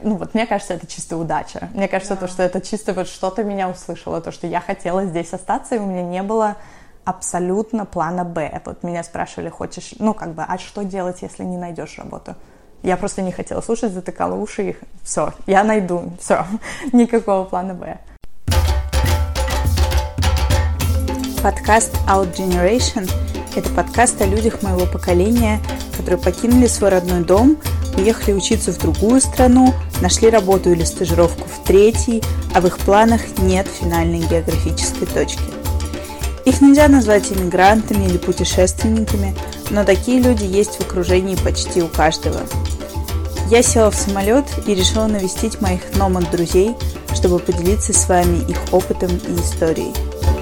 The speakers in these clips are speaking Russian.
ну вот мне кажется, это чисто удача. Мне кажется, то, что это чисто вот что-то меня услышало, то, что я хотела здесь остаться, и у меня не было абсолютно плана «Б». Вот меня спрашивали, хочешь, ну как бы, а что делать, если не найдешь работу? Я просто не хотела слушать, затыкала уши, и все, я найду, все, никакого плана «Б». Подкаст Out Generation – это подкаст о людях моего поколения, которые покинули свой родной дом, уехали учиться в другую страну, нашли работу или стажировку в третьей, а в их планах нет финальной географической точки. Их нельзя назвать иммигрантами или путешественниками, но такие люди есть в окружении почти у каждого. Я села в самолет и решила навестить моих номад-друзей, чтобы поделиться с вами их опытом и историей.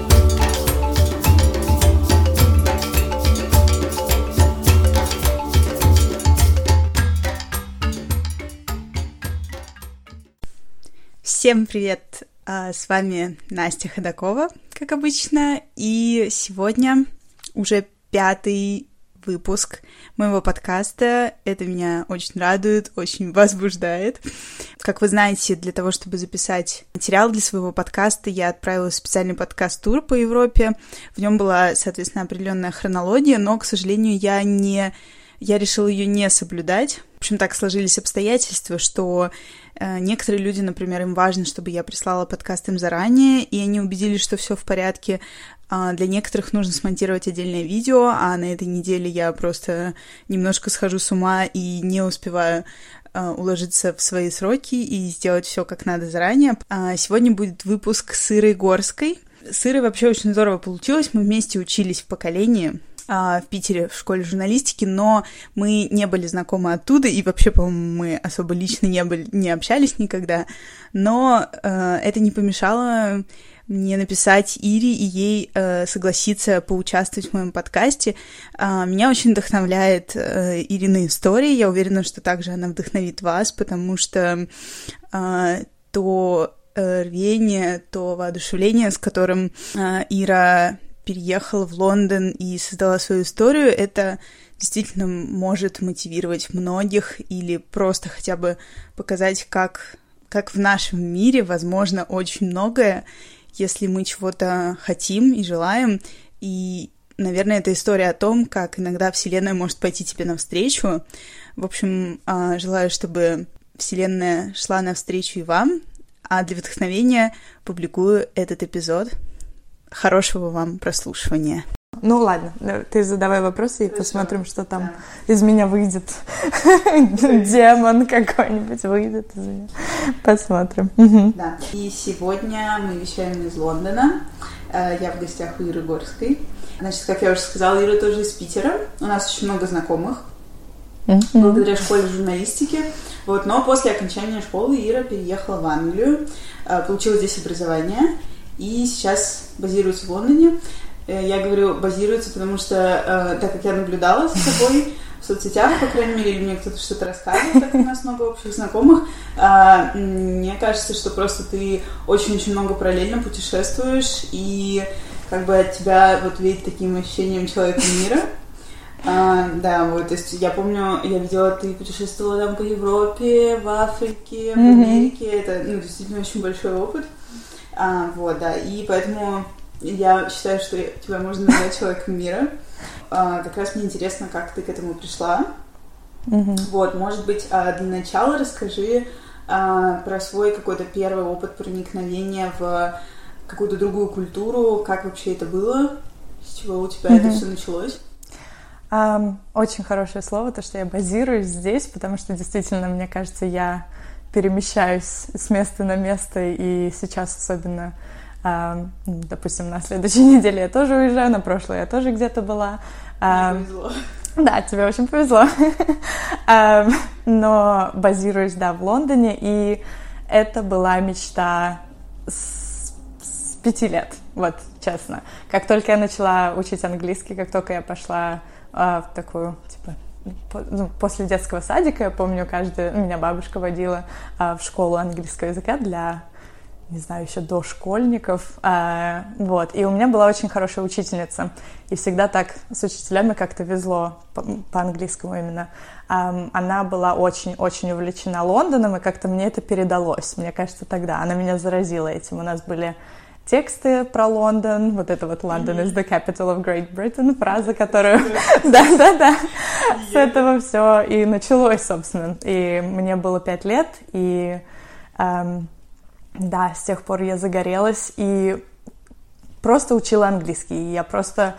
Всем привет! С вами Настя Ходакова, как обычно, и сегодня уже 5-й выпуск моего подкаста. Это меня очень радует, очень возбуждает. Как вы знаете, для того, чтобы записать материал для своего подкаста, я отправила специальный подкаст-тур по Европе. В нем была, соответственно, определенная хронология, но, к сожалению, я решила ее не соблюдать. В общем, так сложились обстоятельства, что некоторые люди, например, им важно, чтобы я прислала подкаст им заранее, и они убедились, что все в порядке. Для некоторых нужно смонтировать отдельное видео, а на этой неделе я просто немножко схожу с ума и не успеваю уложиться в свои сроки и сделать все как надо заранее. Сегодня будет выпуск с Ирой Горской. С Ирой вообще очень здорово получилось. Мы вместе учились в поколении в Питере в школе журналистики, но мы не были знакомы оттуда, и вообще, по-моему, мы особо лично не общались никогда, но это не помешало мне написать Ире и ей согласиться поучаствовать в моем подкасте. Меня очень вдохновляет Ирина история, я уверена, что также она вдохновит вас, потому что то рвение, то воодушевление, с которым Ира переехала в Лондон и создала свою историю, это действительно может мотивировать многих или просто хотя бы показать, как в нашем мире возможно очень многое, если мы чего-то хотим и желаем. И, наверное, это история о том, как иногда Вселенная может пойти тебе навстречу. В общем, желаю, чтобы Вселенная шла навстречу и вам, а для вдохновения публикую этот эпизод. Хорошего вам прослушивания. Ну ладно, ты задавай вопросы и посмотрим, что там из меня выйдет. Демон какой-нибудь выйдет из меня. Посмотрим. Да. И сегодня мы вещаем из Лондона. Я в гостях у Иры Горской. Значит, как я уже сказала, Ира тоже из Питера. У нас очень много знакомых. Благодаря школе журналистики. Вот. Но после окончания школы Ира переехала в Англию. Получила здесь образование. И сейчас базируется в Лондоне. Я говорю базируется, потому что, так как я наблюдала за собой в соцсетях, по крайней мере, или мне кто-то что-то рассказывал, так как у нас много общих знакомых, мне кажется, что просто ты очень-очень много параллельно путешествуешь, и как бы от тебя вот веет таким ощущением человека мира. Да, вот, то есть я помню, я видела, ты путешествовала там по Европе, в Африке, в Америке, это, действительно очень большой опыт. Вот, да, и поэтому я считаю, что тебя можно назвать человеком мира. Как раз мне интересно, как ты к этому пришла. Вот, может быть, для начала расскажи про свой какой-то первый опыт проникновения в какую-то другую культуру, как вообще это было, с чего у тебя это все началось. Очень хорошее слово, то, что я базируюсь здесь, потому что действительно, мне кажется, я перемещаюсь с места на место, и сейчас особенно, допустим, на следующей неделе я тоже уезжаю, на прошлой я тоже где-то была. Мне повезло. Да, тебе очень повезло. Но базируюсь, да, в Лондоне, и это была мечта с 5 лет, вот, честно. Как только я начала учить английский, как только я пошла в такую, типа, после детского садика, я помню, меня бабушка водила в школу английского языка для не знаю, еще до школьников, вот, и у меня была очень хорошая учительница, и всегда так с учителями как-то везло, по английскому именно. Она была очень-очень увлечена Лондоном, и как-то мне это передалось, мне кажется, тогда. Она меня заразила этим. У нас были тексты про Лондон, вот это вот «London is the capital of Great Britain», фраза, которую... Да-да-да, с этого все и началось, собственно. И мне было 5 лет, и да, с тех пор я загорелась и просто учила английский. Я просто...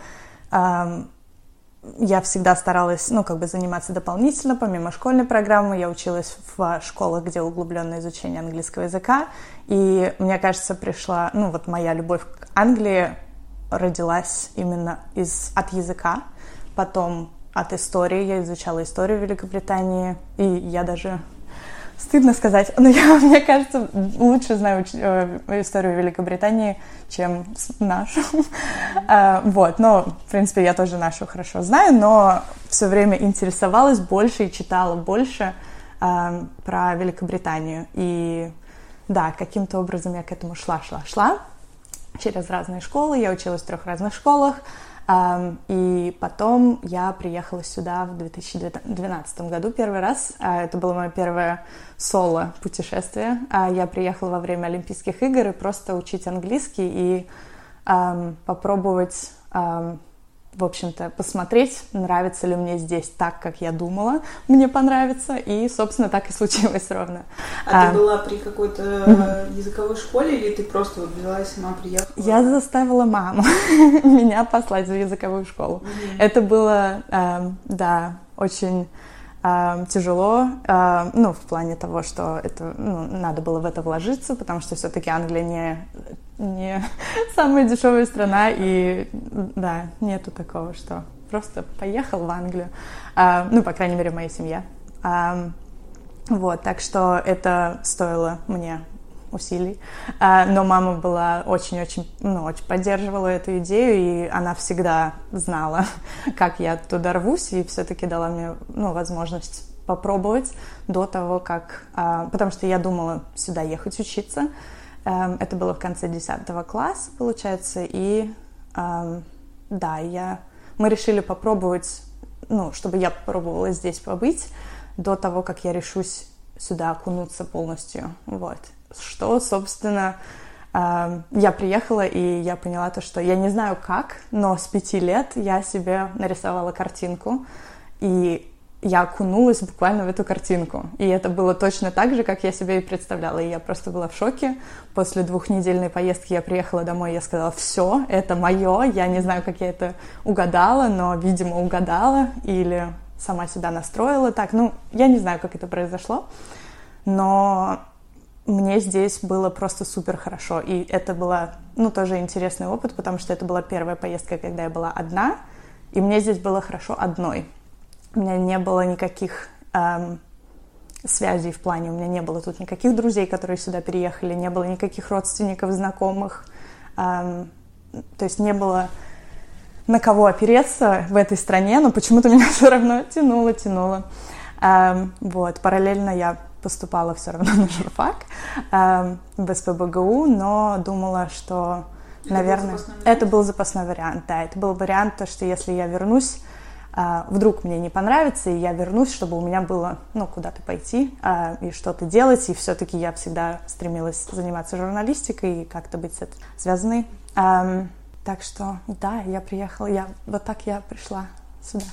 Я всегда старалась, ну, как бы заниматься дополнительно, помимо школьной программы. Я училась в школах, где углубленное изучение английского языка. И, мне кажется, пришла, ну, вот моя любовь к Англии родилась именно от языка. Потом от истории. Я изучала историю Великобритании. И я даже... Стыдно сказать, но я, мне кажется, лучше знаю историю Великобритании, чем нашу. Вот, но, в принципе, я тоже нашу хорошо знаю, но все время интересовалась больше и читала больше про Великобританию. И да, каким-то образом я к этому шла через разные школы. Я училась в 3 разных школах. И потом я приехала сюда в 2012 году первый раз. Это было мое первое соло-путешествие. Я приехала во время Олимпийских игр и просто учить английский и попробовать, в общем-то, посмотреть, нравится ли мне здесь так, как я думала, мне понравится. И, собственно, так и случилось ровно. А ты была при какой-то языковой школе или ты просто вот взяла и сама приехала? Я заставила маму меня послать в языковую школу. Это было, да, очень тяжело, ну, в плане того, что это, ну, надо было в это вложиться, потому что все-таки Англия не самая дешевая страна, и, да, нету такого, что просто поехал в Англию, ну, по крайней мере, в моей семье. Вот, так что это стоило мне усилий, но мама была очень-очень, ну, очень поддерживала эту идею, и она всегда знала, как я туда рвусь, и все-таки дала мне, ну, возможность попробовать до того, как... Потому что я думала сюда ехать учиться. Это было в конце 10 класса, получается, и да, мы решили попробовать, ну, чтобы я попробовала здесь побыть до того, как я решусь сюда окунуться полностью, вот. Что, собственно, я приехала, и я поняла то, что я не знаю как, но с 5 лет я себе нарисовала картинку, и я окунулась буквально в эту картинку. И это было точно так же, как я себе и представляла. И я просто была в шоке. После 2-недельной поездки я приехала домой, и я сказала: все, это мое, я не знаю, как я это угадала, но, видимо, угадала, или сама себя настроила так. Ну, я не знаю, как это произошло, но... Мне здесь было просто супер хорошо, и это была, ну, тоже интересный опыт, потому что это была первая поездка, когда я была одна, и мне здесь было хорошо одной. У меня не было никаких связей в плане, у меня не было тут никаких друзей, которые сюда переехали, не было никаких родственников, знакомых, то есть не было на кого опереться в этой стране, но почему-то меня все равно тянуло. Вот, параллельно я поступала все равно на журфак в СПбГУ, но думала, что, наверное, это был запасной вариант. Да, это был вариант, то, что если я вернусь, вдруг мне не понравится, и я вернусь, чтобы у меня было, ну, куда-то пойти и что-то делать, и все-таки я всегда стремилась заниматься журналистикой и как-то быть с этим связанной. Так что, да, я приехала, вот так я пришла сюда.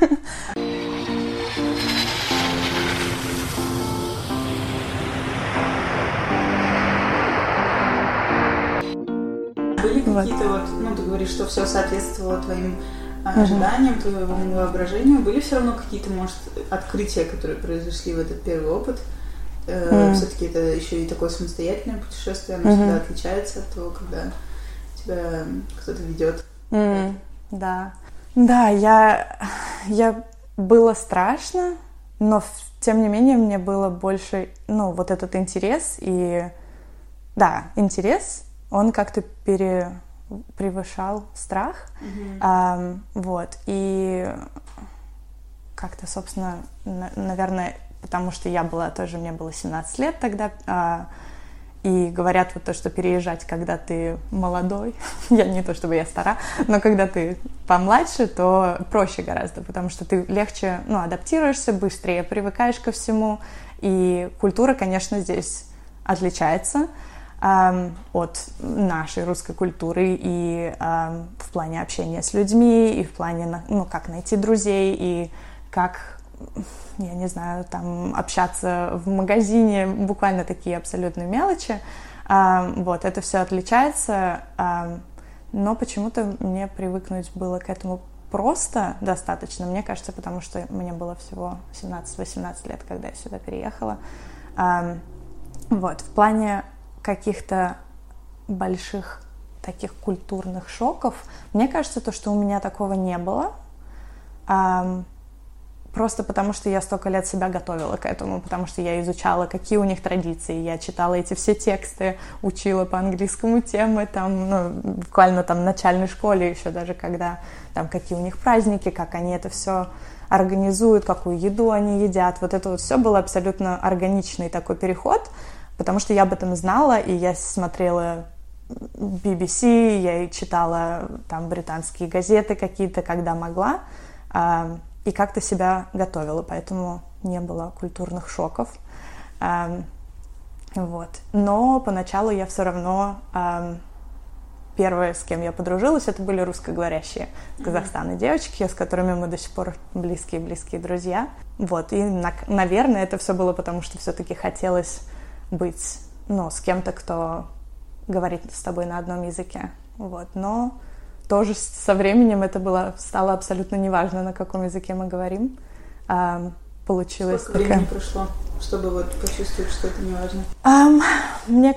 Были какие-то вот, ну, ты говоришь, что все соответствовало твоим ожиданиям, твоему воображению. Были все равно какие-то, может, открытия, которые произошли в этот первый опыт? Все-таки это еще и такое самостоятельное путешествие, оно всегда отличается от того, когда тебя кто-то ведет. Да. Да, я было страшно, но тем не менее мне было больше, ну, вот этот интерес, и да, интерес, он как-то превышал страх, вот, и как-то, собственно, наверное, потому что я была тоже, мне было 17 лет тогда, И говорят вот то, что переезжать, когда ты молодой, я не то чтобы я стара, но когда ты помладше, то проще гораздо, потому что ты легче, адаптируешься, быстрее привыкаешь ко всему, и культура, конечно, здесь отличается от нашей русской культуры и в плане общения с людьми, и в плане, как найти друзей, и как, я не знаю, там общаться в магазине, буквально такие абсолютные мелочи. Вот, это все отличается, но почему-то мне привыкнуть было к этому просто достаточно, мне кажется, потому что мне было всего 17-18 лет, когда я сюда переехала. Вот, в плане каких-то больших таких культурных шоков, мне кажется, то, что у меня такого не было, просто потому что я столько лет себя готовила к этому, потому что я изучала, какие у них традиции, я читала эти все тексты, учила по английскому темы, буквально в начальной школе еще даже, когда там какие у них праздники, как они это все организуют, какую еду они едят, вот это вот все было абсолютно органичный такой переход, потому что я об этом знала, и я смотрела BBC, я читала там британские газеты какие-то, когда могла, и как-то себя готовила, поэтому не было культурных шоков. Вот. Но поначалу я все равно... Первые, с кем я подружилась, это были русскоговорящие из Казахстана девочки, с которыми мы до сих пор близкие друзья. Вот. И, наверное, это все было потому, что все-таки хотелось быть, с кем-то, кто говорит с тобой на одном языке. Вот. Но тоже со временем это стало абсолютно неважно, на каком языке мы говорим. Получилось Сколько времени прошло, чтобы вот почувствовать, что это неважно? Мне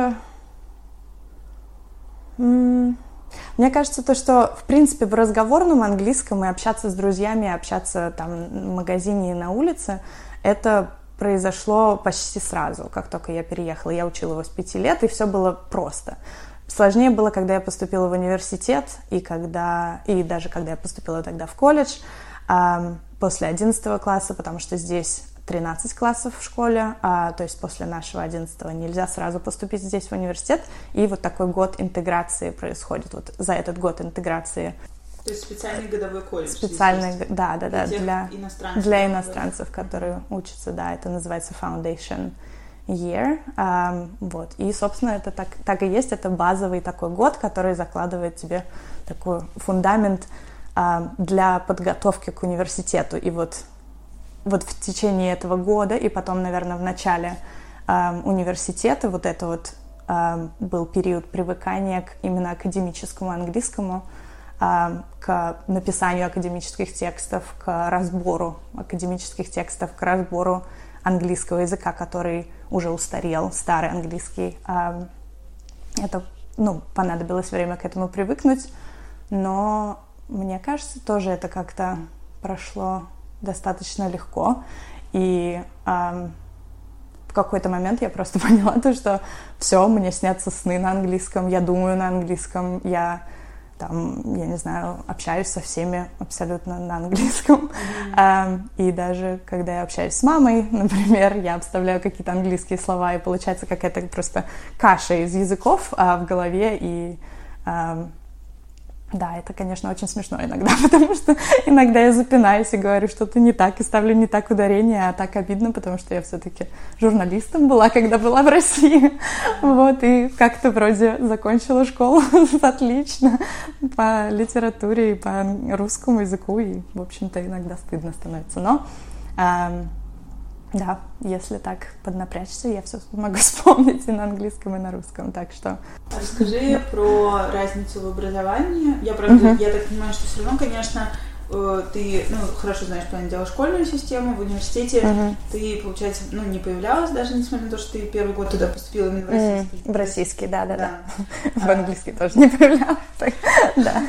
кажется, то, что, в принципе, в разговорном английском и общаться с друзьями, общаться там в магазине и на улице, это произошло почти сразу, как только я переехала. Я учила его с 5 лет, и все было просто. Сложнее было, когда я поступила в университет, и даже когда я поступила тогда в колледж, после 11 класса, потому что здесь 13 классов в школе, то есть после нашего 11-го нельзя сразу поступить здесь в университет, и вот такой год интеграции происходит. Вот за этот год интеграции. То есть специальный годовой колледж? Специальный, да, для иностранцев, да. которые учатся, да, это называется Foundation Year, вот, и, собственно, это так и есть, это базовый такой год, который закладывает тебе такой фундамент для подготовки к университету, и вот в течение этого года, и потом, наверное, в начале университета вот это вот был период привыкания к именно академическому английскому, к написанию академических текстов, к разбору академических текстов, к разбору английского языка, который уже устарел, старый английский. Это, понадобилось время к этому привыкнуть, но мне кажется, тоже это как-то прошло достаточно легко, и в какой-то момент я просто поняла то, что все, мне снятся сны на английском, я думаю на английском, я не знаю, общаюсь со всеми абсолютно на английском. И даже когда я общаюсь с мамой, например, я вставляю какие-то английские слова, и получается какая-то просто каша из языков в голове, и да, это, конечно, очень смешно иногда, потому что иногда я запинаюсь и говорю что-то не так, и ставлю не так ударение, а так обидно, потому что я все-таки журналистом была, когда была в России, вот, и как-то вроде закончила школу отлично по литературе и по русскому языку, и, в общем-то, иногда стыдно становится, но... Да, если так поднапрячься, я все могу вспомнить и на английском, и на русском, так что... Расскажи про разницу в образовании. Я, правда, я так понимаю, что все равно, конечно, ты, хорошо знаешь, понятное дело, школьную систему, в университете ты, получается, не появлялась даже, несмотря на то, что ты первый год туда поступила именно в российский. В российский, да. В английский тоже не появлялась, да.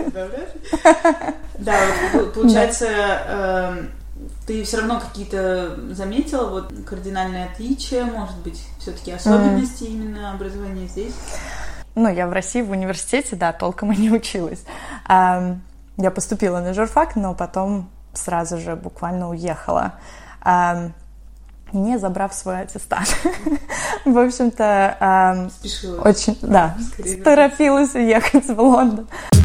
Да, получается... Ты все равно какие-то заметила вот кардинальные отличия, может быть, все-таки особенности именно образования здесь? Я в России в университете, да, толком и не училась. Я поступила на журфак, но потом сразу же буквально уехала. не забрав свой аттестат. В общем-то, очень, да, торопилась уехать в Лондон.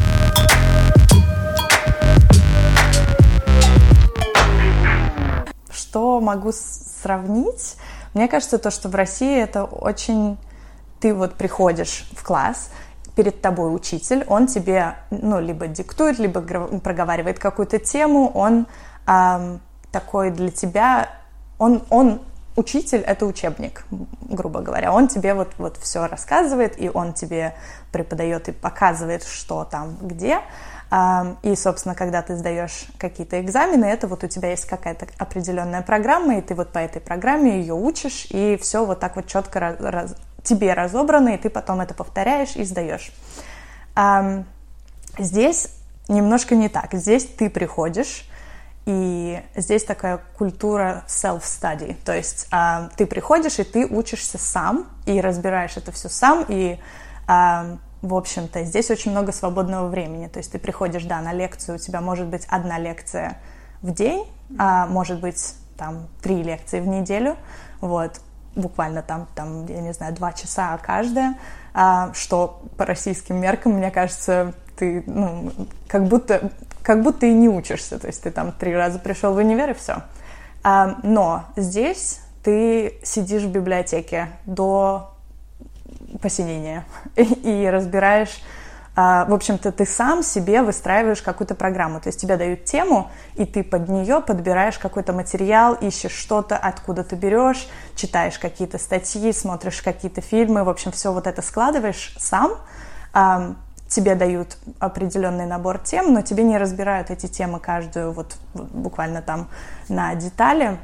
Что могу сравнить? Мне кажется, то, что в России это очень... Ты вот приходишь в класс, перед тобой учитель, он тебе, либо диктует, либо проговаривает какую-то тему, он такой для тебя... Он учитель — это учебник, грубо говоря. Он тебе вот все рассказывает, и он тебе преподает и показывает, что там, где. И, собственно, когда ты сдаешь какие-то экзамены, это вот у тебя есть какая-то определенная программа, и ты вот по этой программе ее учишь, и все вот так вот четко тебе разобрано, и ты потом это повторяешь и сдаешь. Здесь немножко не так. Здесь ты приходишь, и здесь такая культура self-study, то есть ты приходишь, и ты учишься сам, и разбираешь это все сам, и, в общем-то, здесь очень много свободного времени, то есть ты приходишь, да, на лекцию, у тебя может быть одна лекция в день, может быть, там, 3 лекции в неделю, вот, буквально там, я не знаю, 2 часа каждая, что по российским меркам, мне кажется, ты, как будто и не учишься, то есть ты там 3 раза пришел в универ и все. Но здесь ты сидишь в библиотеке до посинения и разбираешь, в общем-то, ты сам себе выстраиваешь какую-то программу, то есть тебе дают тему, и ты под нее подбираешь какой-то материал, ищешь что-то, откуда ты берешь, читаешь какие-то статьи, смотришь какие-то фильмы, в общем, все вот это складываешь сам. Тебе дают определенный набор тем, но тебе не разбирают эти темы каждую вот буквально там на детали,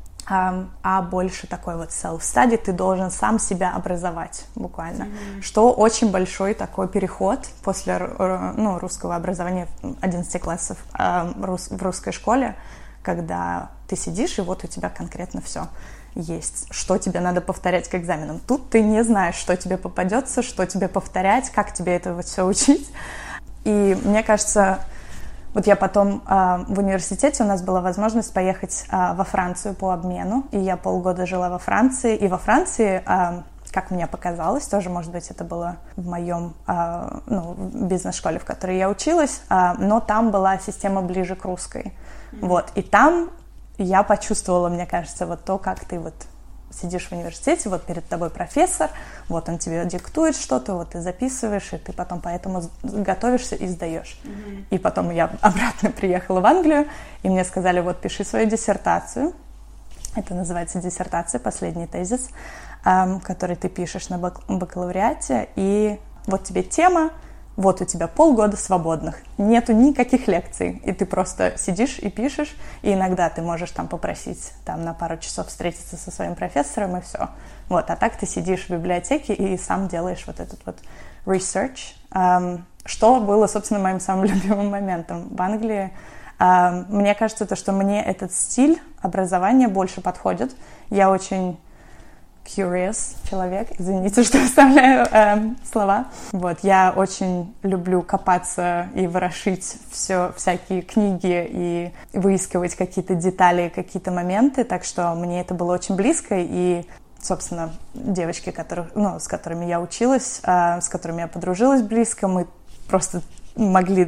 а больше такой вот self-study, ты должен сам себя образовать буквально, что очень большой такой переход после русского образования 11 классов в русской школе, когда ты сидишь, и вот у тебя конкретно все есть, что тебе надо повторять к экзаменам. Тут ты не знаешь, что тебе попадется, что тебе повторять, как тебе это вот все учить. И мне кажется, вот я потом в университете, у нас была возможность поехать во Францию по обмену, и я полгода жила во Франции, и во Франции, как мне показалось, тоже, может быть, это было в моем бизнес-школе, в которой я училась, но там была система ближе к русской. Вот, и там я почувствовала, мне кажется, вот то, как ты вот сидишь в университете, вот перед тобой профессор, вот он тебе диктует что-то, вот ты записываешь, и ты потом поэтому готовишься и сдаешь. И потом я обратно приехала в Англию, и мне сказали, вот пиши свою диссертацию. Это называется диссертация, последний тезис, который ты пишешь на бакалавриате, и вот тебе тема, вот у тебя полгода свободных, нету никаких лекций, и ты просто сидишь и пишешь, и иногда ты можешь там попросить там на пару часов встретиться со своим профессором, и все. Вот, а так ты сидишь в библиотеке и сам делаешь вот этот вот research, что было, собственно, моим самым любимым моментом в Англии. Мне кажется, что мне этот стиль образования больше подходит. Я очень curious человек, извините, что вставляю слова. Вот, я очень люблю копаться и ворошить всякие книги и выискивать какие-то детали, какие-то моменты, так что мне это было очень близко, и, собственно, девочки, с которыми я училась, с которыми я подружилась близко, мы просто могли,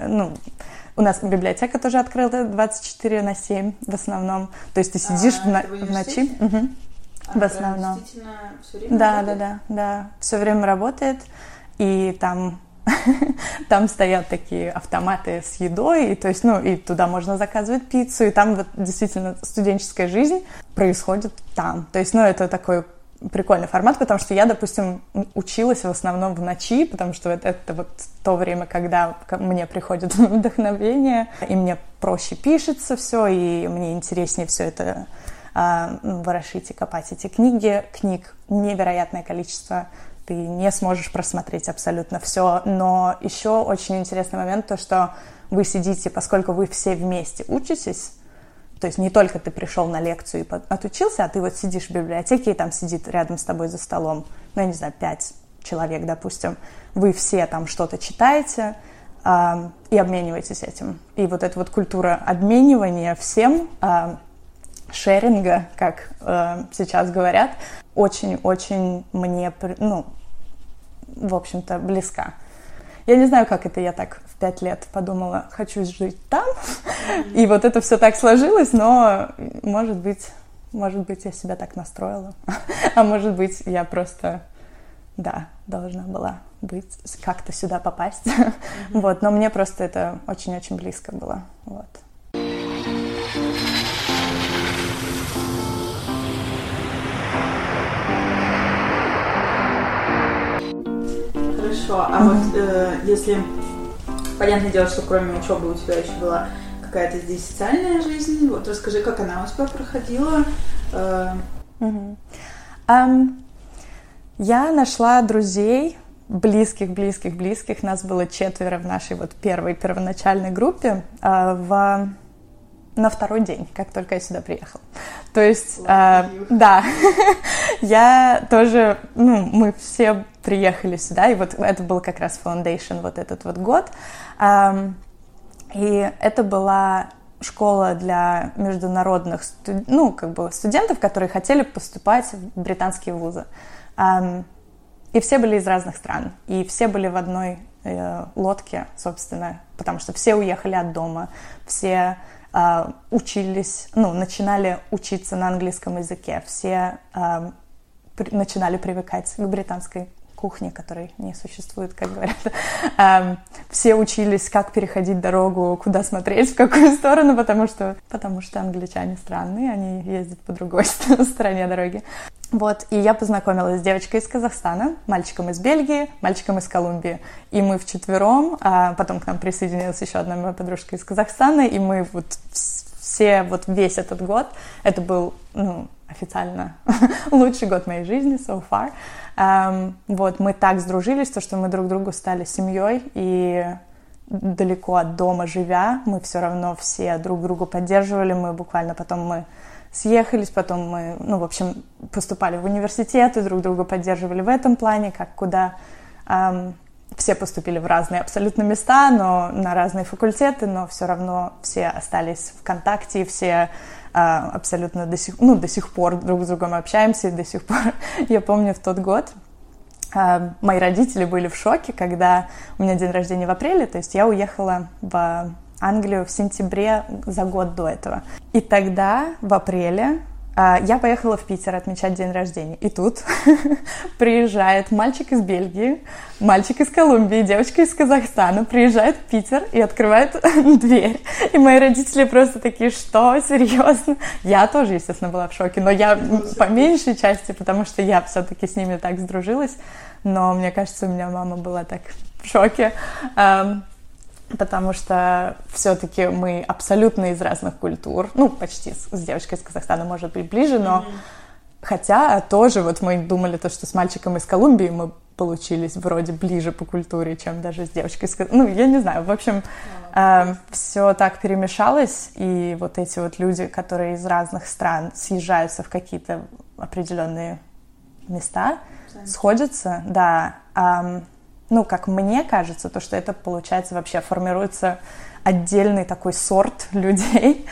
у нас библиотека тоже открыта 24/7 в основном, то есть ты сидишь в ночи. В основном. Действительно все время Да, все время работает, и там стоят такие автоматы с едой, и, то есть, и туда можно заказывать пиццу, и там вот действительно студенческая жизнь происходит там. То есть, это такой прикольный формат, потому что я, допустим, училась в основном в ночи, потому что это вот то время, когда мне приходит вдохновение, и мне проще пишется все, и мне интереснее все это ворошить и копать эти книг невероятное количество, ты не сможешь просмотреть абсолютно все, но еще очень интересный момент, то, что вы сидите, поскольку вы все вместе учитесь, то есть не только ты пришел на лекцию и отучился, а ты вот сидишь в библиотеке, и там сидит рядом с тобой за столом, я не знаю, 5 человек, допустим, вы все там что-то читаете и обмениваетесь этим. И вот эта вот культура обменивания всем, шеринга, как сейчас говорят, очень-очень мне, ну, в общем-то, близка. Я не знаю, как это я так в 5 лет подумала, хочу жить там, и вот это все так сложилось, но, может быть, я себя так настроила, а может быть, я просто, да, должна была быть, как-то сюда попасть, вот, но мне просто это очень-очень близко было, вот. Хорошо, а вот если, понятное дело, что кроме учебы у тебя еще была какая-то здесь социальная жизнь, вот расскажи, как она у тебя проходила. Я нашла друзей, близких, нас было 4 в нашей вот первоначальной группе на второй день, как только я сюда приехала. То есть, да, я тоже, ну, мы все приехали сюда, и вот это был как раз foundation, вот этот вот год. И это была школа для международных, ну, как бы студентов, которые хотели поступать в британские вузы. И все были из разных стран, и все были в одной лодке, собственно, потому что все уехали от дома, все учились, ну, начинали учиться на английском языке, все начинали привыкать к британской кухне, которой не существует, как говорят. Все учились, как переходить дорогу, куда смотреть, в какую сторону, потому что англичане странные, они ездят по другой стороне дороги. Вот, и я познакомилась с девочкой из Казахстана, мальчиком из Бельгии, мальчиком из Колумбии. И мы вчетвером, потом к нам присоединилась еще одна моя подружка из Казахстана, и мы вот все, вот весь этот год, это был, ну, официально лучший год моей жизни so far. Вот, мы так сдружились, то, что мы друг другу стали семьей, и далеко от дома живя, мы все равно все друг другу поддерживали, мы буквально потом съехались, потом мы, ну, в общем, поступали в университет и друг друга поддерживали в этом плане, как куда все поступили в разные абсолютно места, но на разные факультеты, но все равно все остались в контакте, и все абсолютно до сих пор друг с другом общаемся, и до сих пор, я помню, в тот год мои родители были в шоке, когда у меня день рождения в апреле, то есть я уехала в Англию в сентябре за год до этого. И тогда, в апреле, я поехала в Питер отмечать день рождения. И тут приезжает мальчик из Бельгии, мальчик из Колумбии, девочка из Казахстана, приезжает в Питер и открывает дверь. И мои родители просто такие: что, серьезно? Я тоже, естественно, была в шоке, но я по меньшей части, потому что я все-таки с ними так сдружилась. Но мне кажется, у меня мама была так в шоке. Потому что все-таки мы абсолютно из разных культур, ну, почти с девочкой из Казахстана, может быть, ближе, но хотя тоже вот мы думали то, что с мальчиком из Колумбии мы получились вроде ближе по культуре, чем даже с девочкой из Казахстана. Ну, я не знаю, в общем, все так перемешалось, и вот эти вот люди, которые из разных стран съезжаются в какие-то определенные места, сходятся, да, ну, как мне кажется, то, что это, получается, вообще формируется отдельный такой сорт людей,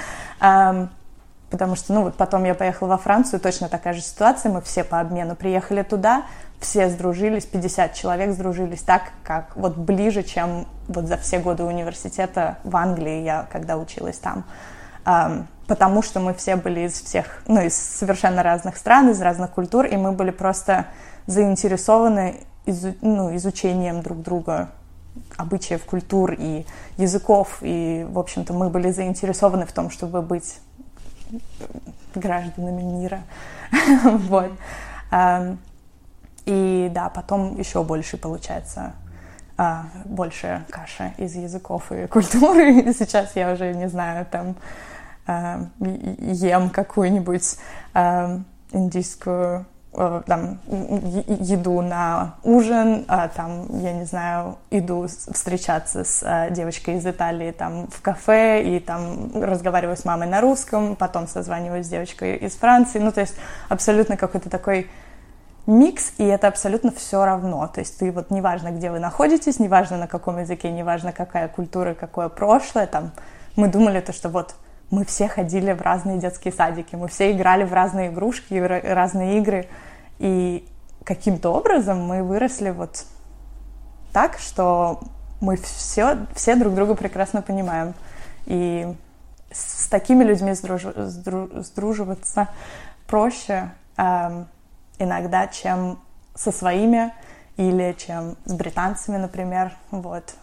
потому что, ну, вот потом я поехала во Францию, точно такая же ситуация, мы все по обмену приехали туда, все сдружились, 50 человек сдружились так, как вот ближе, чем вот за все годы университета в Англии, я когда училась там, потому что мы все были из всех, ну, из совершенно разных стран, из разных культур, и мы были просто заинтересованы изучением друг друга, обычаев, культур и языков, и, в общем-то, мы были заинтересованы в том, чтобы быть гражданами мира, вот. И, да, потом еще больше получается, больше каша из языков и культуры, и сейчас я уже, не знаю, там, ем какую-нибудь индийскую там, еду на ужин, там, я не знаю, иду встречаться с девочкой из Италии там в кафе и там разговариваю с мамой на русском, потом созваниваюсь с девочкой из Франции, ну, то есть абсолютно какой-то такой микс, и это абсолютно все равно, то есть ты вот неважно, где вы находитесь, неважно на каком языке, неважно какая культура, какое прошлое, там, мы думали то, что вот мы все ходили в разные детские садики, мы все играли в разные игрушки, разные игры, и каким-то образом мы выросли вот так, что мы все друг друга прекрасно понимаем. И с такими людьми сдруживаться проще иногда, чем со своими или чем с британцами, например. Вот.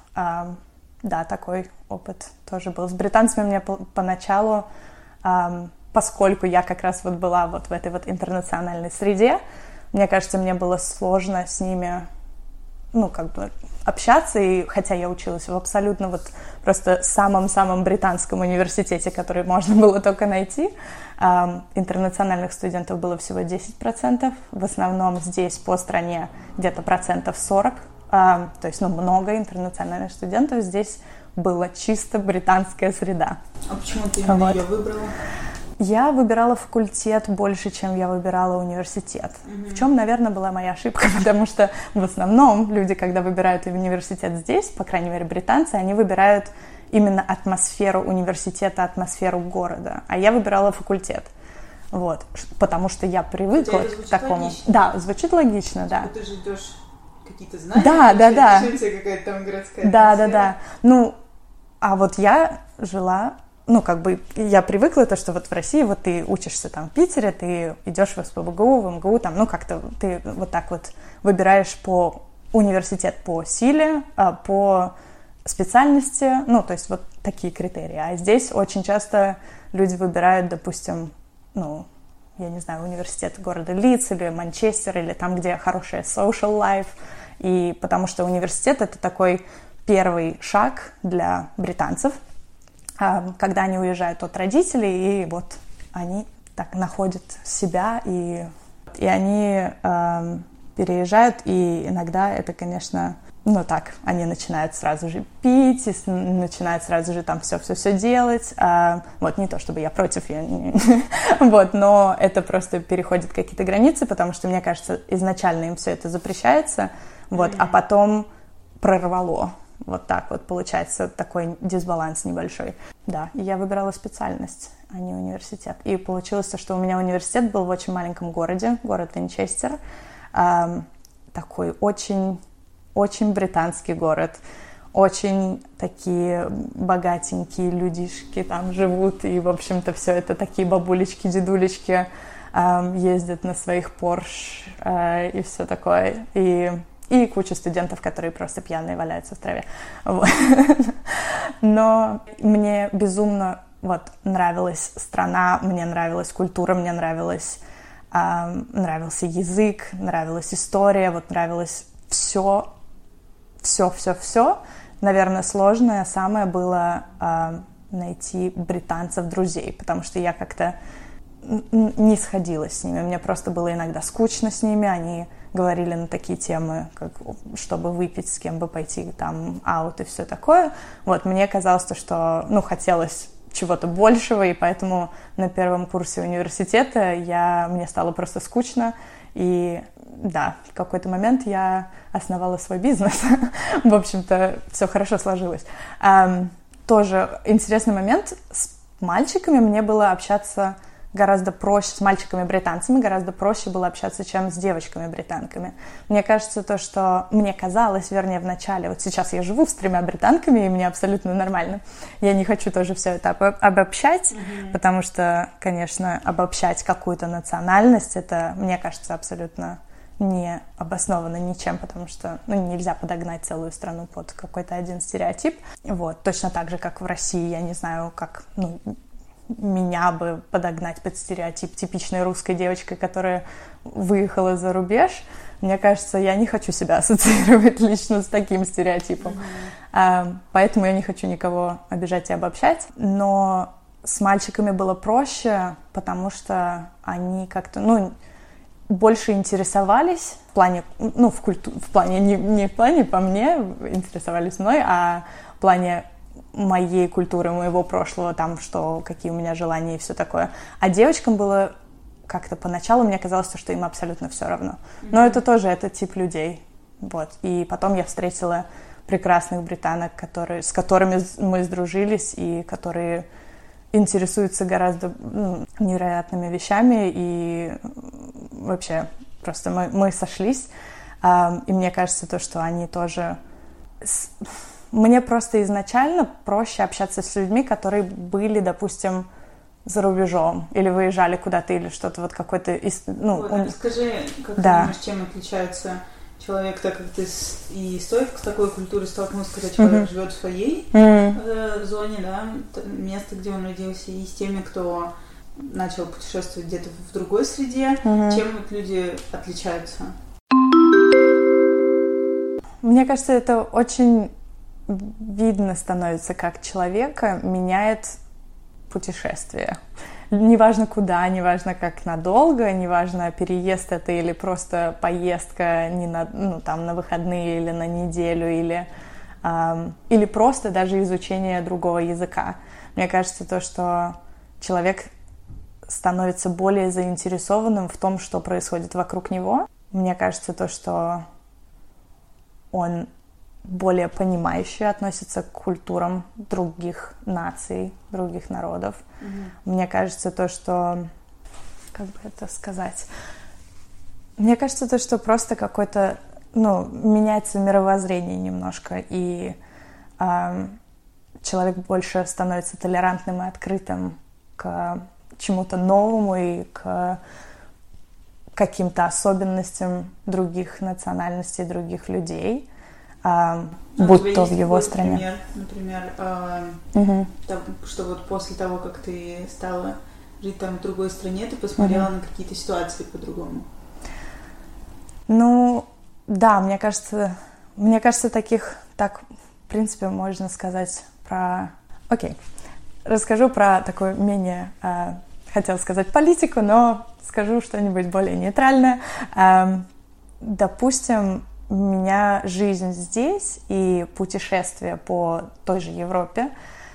Да, такой опыт тоже был. С британцами мне поначалу, поскольку я как раз вот была вот в этой вот интернациональной среде, мне кажется, мне было сложно с ними, ну, как бы общаться, и хотя я училась в абсолютно вот просто самом-самом британском университете, который можно было только найти, интернациональных студентов было всего 10%, в основном здесь по стране где-то 40%, то есть, ну, много интернациональных студентов, здесь была чисто британская среда. А почему ты именно ее выбрала? Я выбирала факультет больше, чем я выбирала университет. В чем, наверное, была моя ошибка, потому что в основном люди, когда выбирают университет здесь, по крайней мере, британцы, они выбирают именно атмосферу университета, атмосферу города. А я выбирала факультет. Вот. Потому что я привыкла к такому. Логично. Да, звучит логично, да. Ты же идешь какие-то знания, да. Какая-то там городская Да. Ну, а вот я жила... Ну, как бы я привыкла, то, что вот в России вот ты учишься там в Питере, ты идешь в СПбГУ, в МГУ, там, ну, как-то ты вот так вот выбираешь по университет по силе, по специальности, ну, то есть вот такие критерии. А здесь очень часто люди выбирают, допустим, ну, я не знаю, университет города Лидс или Манчестер, или там, где хорошая social life, и потому что университет — это такой первый шаг для британцев, когда они уезжают от родителей, и вот они так находят себя, и они переезжают, и иногда это, конечно, ну так, они начинают сразу же пить, и начинают сразу же там все делать. Вот, не то чтобы я против, вот, но это просто переходит какие-то границы, потому что, мне кажется, изначально им все это запрещается, вот, а потом прорвало. Вот так вот получается такой дисбаланс небольшой. Да, и я выбирала специальность, а не университет. И получилось то, что у меня университет был в очень маленьком городе, город Винчестер. Такой очень, очень британский город. Очень такие богатенькие людишки там живут. И, в общем-то, все это такие бабулечки, дедулечки ездят на своих Porsche и все такое. И куча студентов, которые просто пьяные валяются в траве. Вот. Но мне безумно вот нравилась страна, мне нравилась культура, мне нравился язык, нравилась история, вот нравилось все. Наверное, сложное самое было найти британцев-друзей, потому что я как-то не сходилась с ними. Мне просто было иногда скучно с ними, они говорили на такие темы, как чтобы выпить, с кем бы пойти там аут и все такое. Вот, мне казалось, что, ну, хотелось чего-то большего, и поэтому на первом курсе университета мне стало просто скучно, и да, в какой-то момент я основала свой бизнес. В общем-то, все хорошо сложилось. Тоже интересный момент. С мальчиками мне было общаться гораздо проще, с мальчиками-британцами гораздо проще было общаться, чем с девочками-британками. Мне кажется, то, что мне казалось, вернее, в начале, вот сейчас я живу с 3 британками, и мне абсолютно нормально. Я не хочу тоже все это обобщать, потому что, конечно, обобщать какую-то национальность, это, мне кажется, абсолютно не обосновано ничем, потому что, ну, нельзя подогнать целую страну под какой-то один стереотип. Вот, точно так же, как в России, я не знаю, как, ну, меня бы подогнать под стереотип типичной русской девочкой, которая выехала за рубеж. Мне кажется, я не хочу себя ассоциировать лично с таким стереотипом. Поэтому я не хочу никого обижать и обобщать. Но с мальчиками было проще, потому что они как-то, ну, больше интересовались в плане, ну, в плане, не в плане по мне интересовались мной, а в плане моей культуры, моего прошлого, там, что, какие у меня желания и все такое. А девочкам было как-то поначалу, мне казалось, что им абсолютно все равно. Но это тоже, это тип людей. Вот. И потом я встретила прекрасных британок, с которыми мы сдружились, и которые интересуются гораздо невероятными вещами, и вообще просто мы сошлись. И мне кажется, то, что они тоже... Мне просто изначально проще общаться с людьми, которые были, допустим, за рубежом, или выезжали куда-то, или что-то вот какой-то... Расскажи, как ты думаешь, чем отличается человек, так как ты из той, с такой культурой столкнулся, когда человек живет в своей зоне, да, место, где он родился, и с теми, кто начал путешествовать где-то в другой среде, чем вот люди отличаются? Мне кажется, это очень видно становится, как человека меняет путешествие. Неважно куда, неважно как надолго, неважно, переезд это или просто поездка не на, на выходные или на неделю, или просто даже изучение другого языка. Мне кажется, то, что человек становится более заинтересованным в том, что происходит вокруг него. Мне кажется, то, что он более понимающе относится к культурам других наций, других народов. Мне кажется, то, что... Как бы это сказать? Мне кажется, то, что просто какой-то... меняется мировоззрение немножко, и человек больше становится толерантным и открытым к чему-то новому и к каким-то особенностям других национальностей, других людей, будь то в его стране. Например, что вот после того, как ты стала жить там в другой стране, ты посмотрела на какие-то ситуации по-другому? Да, мне кажется, так, в принципе, можно сказать про... Окей, расскажу про такую менее, хотела сказать политику, но скажу что-нибудь более нейтральное. Допустим, у меня жизнь здесь и путешествие по той же Европе,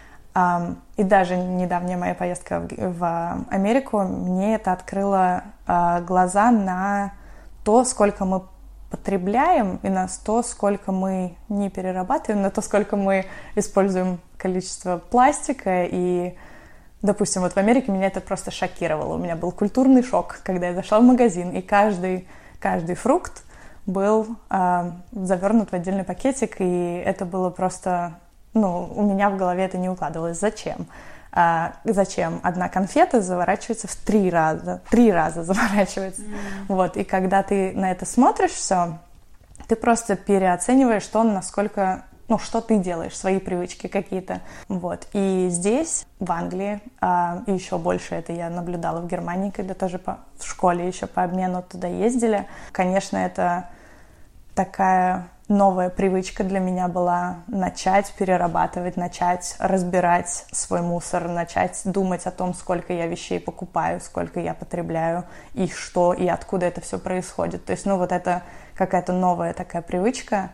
и даже недавняя моя поездка в Америку, мне это открыло глаза на то, сколько мы потребляем, и на то, сколько мы не перерабатываем, на то, сколько мы используем количество пластика. И, допустим, вот в Америке меня это просто шокировало. У меня был культурный шок, когда я зашла в магазин, и каждый фрукт был завернут в отдельный пакетик, и это было просто... у меня в голове это не укладывалось. Зачем? Зачем одна конфета заворачивается в 3 раза? 3 раза заворачивается. Вот, и когда ты на это смотришь все, ты просто переоцениваешь то, насколько... что ты делаешь, свои привычки какие-то. Вот. И здесь, в Англии, и еще больше это я наблюдала в Германии, когда тоже в школе еще по обмену туда ездили. Конечно, это такая новая привычка для меня была начать перерабатывать, начать разбирать свой мусор, начать думать о том, сколько я вещей покупаю, сколько я потребляю, и что, и откуда это все происходит. То есть, вот это какая-то новая такая привычка,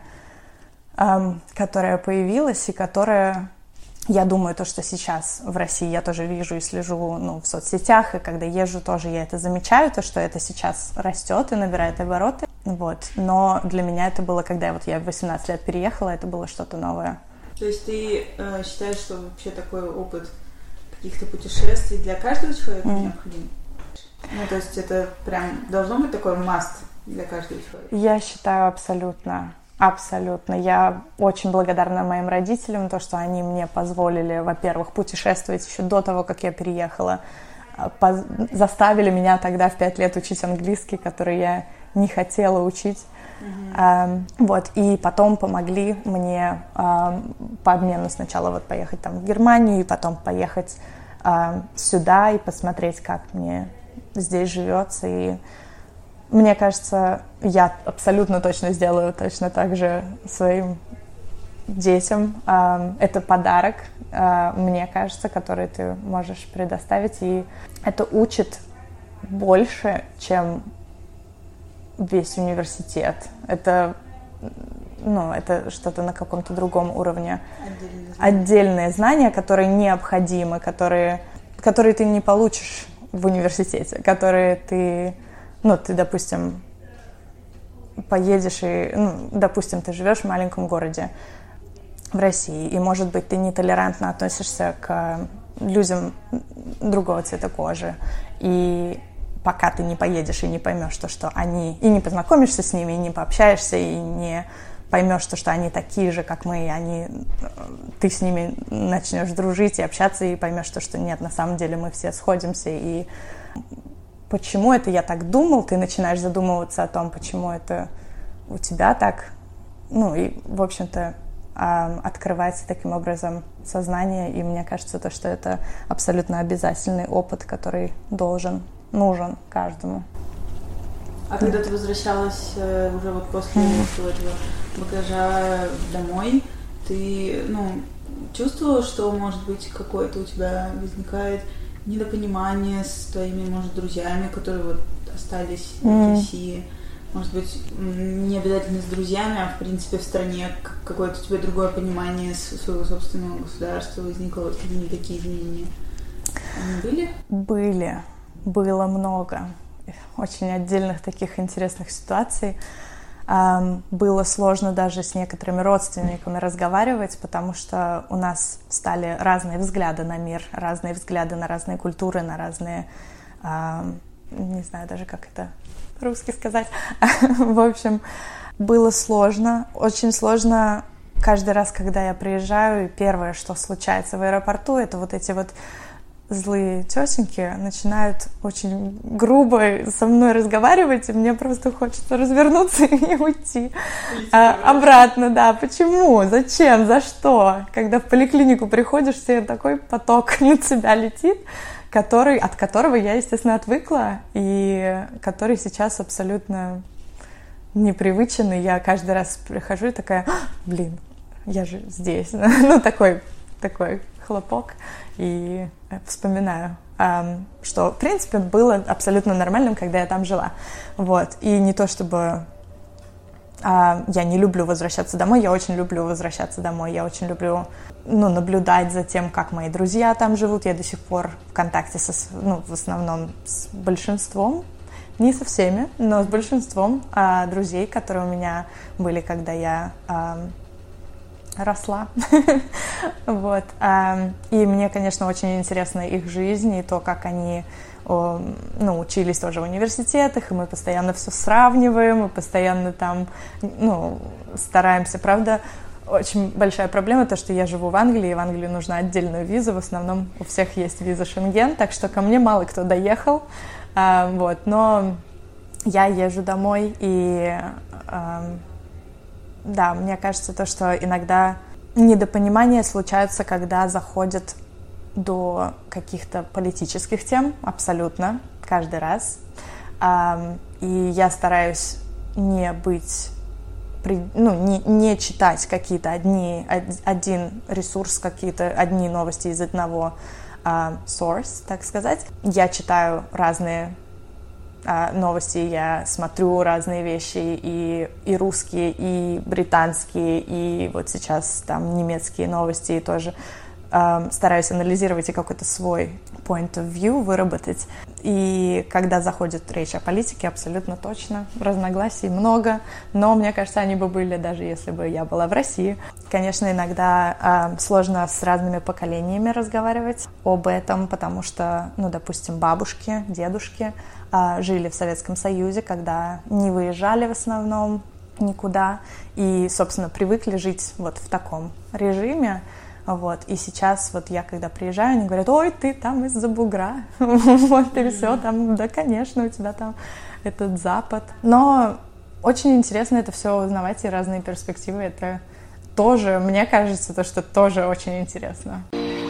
которая появилась, и которая, я думаю, то, что сейчас в России я тоже вижу и слежу в соцсетях, и когда езжу тоже я это замечаю, то, что это сейчас растет и набирает обороты. Вот. Но для меня это было, когда я в 18 лет переехала, это было что-то новое. То есть ты считаешь, что вообще такой опыт каких-то путешествий для каждого человека необходим? То есть это прям должно быть такой must для каждого человека? Я считаю абсолютно. Абсолютно. Я очень благодарна моим родителям, то, что они мне позволили, во-первых, путешествовать еще до того, как я переехала. Заставили меня тогда в 5 лет учить английский, который я не хотела учить. Вот. И потом помогли мне по обмену сначала поехать в Германию, и потом поехать сюда и посмотреть, как мне здесь живется. И мне кажется, я абсолютно точно сделаю точно так же своим детям. Это подарок, мне кажется, который ты можешь предоставить. И это учит больше, чем весь университет. Это что-то на каком-то другом уровне. Отдельные знания, которые необходимы, которые ты не получишь в университете, которые ты, допустим, поедешь и, допустим, ты живешь в маленьком городе в России, и, может быть, ты нетолерантно относишься к людям другого цвета кожи. И пока ты не поедешь и не поймешь то, что они... И не познакомишься с ними, и не пообщаешься, и не поймешь то, что они такие же, как мы, и ты с ними начнешь дружить и общаться, и поймешь то, что нет, на самом деле мы все сходимся. И почему это я так думал, ты начинаешь задумываться о том, почему это у тебя так. Ну и, в общем-то, открывается таким образом сознание, и мне кажется, то, что это абсолютно обязательный опыт, который нужен каждому. А когда ты возвращалась уже вот после всего этого багажа домой, ты, чувствовала, что, может быть, какое-то у тебя возникает недопонимание с твоими, может, друзьями, которые вот остались в России? Может быть, не обязательно с друзьями, а в принципе в стране какое-то у тебя другое понимание своего собственного государства возникло, вот какие-нибудь такие изменения? Они были? Было много очень отдельных таких интересных ситуаций. Было сложно даже с некоторыми родственниками разговаривать, потому что у нас стали разные взгляды на мир, разные взгляды на разные культуры, на разные, не знаю даже, как это по-русски сказать. В общем, было сложно, очень сложно каждый раз, когда я приезжаю, и первое, что случается в аэропорту, это вот эти вот злые тетеньки начинают очень грубо со мной разговаривать, и мне просто хочется развернуться и уйти обратно, да. Почему? Зачем? За что? Когда в поликлинику приходишь, все такой поток на тебя летит, от которого я, естественно, отвыкла, и который сейчас абсолютно непривычен, и я каждый раз прихожу и такая, блин, я же здесь. Такой хлопок, и вспоминаю, что, в принципе, было абсолютно нормальным, когда я там жила. Вот. И не то чтобы я не люблю возвращаться домой, я очень люблю возвращаться домой, я очень люблю наблюдать за тем, как мои друзья там живут. Я до сих пор в контакте в основном с большинством, не со всеми, но с большинством друзей, которые у меня были, когда я росла. Вот. И мне, конечно, очень интересна их жизнь и то, как они учились тоже в университетах, и мы постоянно все сравниваем, мы постоянно там, стараемся. Правда, очень большая проблема то, что я живу в Англии, и в Англии нужна отдельная виза, в основном у всех есть виза Шенген, так что ко мне мало кто доехал, вот, но я езжу домой, и да, мне кажется, то, что иногда недопонимания случаются, когда заходят до каких-то политических тем, абсолютно, каждый раз. И я стараюсь не быть, не читать какие-то один ресурс, какие-то одни новости из одного source, так сказать. Я читаю разные новости, я смотрю разные вещи, и русские, и британские, и вот сейчас там немецкие новости, и тоже стараюсь анализировать и какой-то свой point of view выработать. И когда заходит речь о политике, абсолютно точно, разногласий много, но мне кажется, они бы были, даже если бы я была в России. Конечно, иногда сложно с разными поколениями разговаривать об этом, потому что, допустим, бабушки, дедушки жили в Советском Союзе, когда не выезжали в основном никуда, и, собственно, привыкли жить вот в таком режиме. Вот. И сейчас вот я, когда приезжаю, они говорят: ой, ты там из-за бугра, вот и все там, да, конечно, у тебя там этот Запад. Но очень интересно это все узнавать, и разные перспективы, это тоже, мне кажется, то, что тоже очень интересно.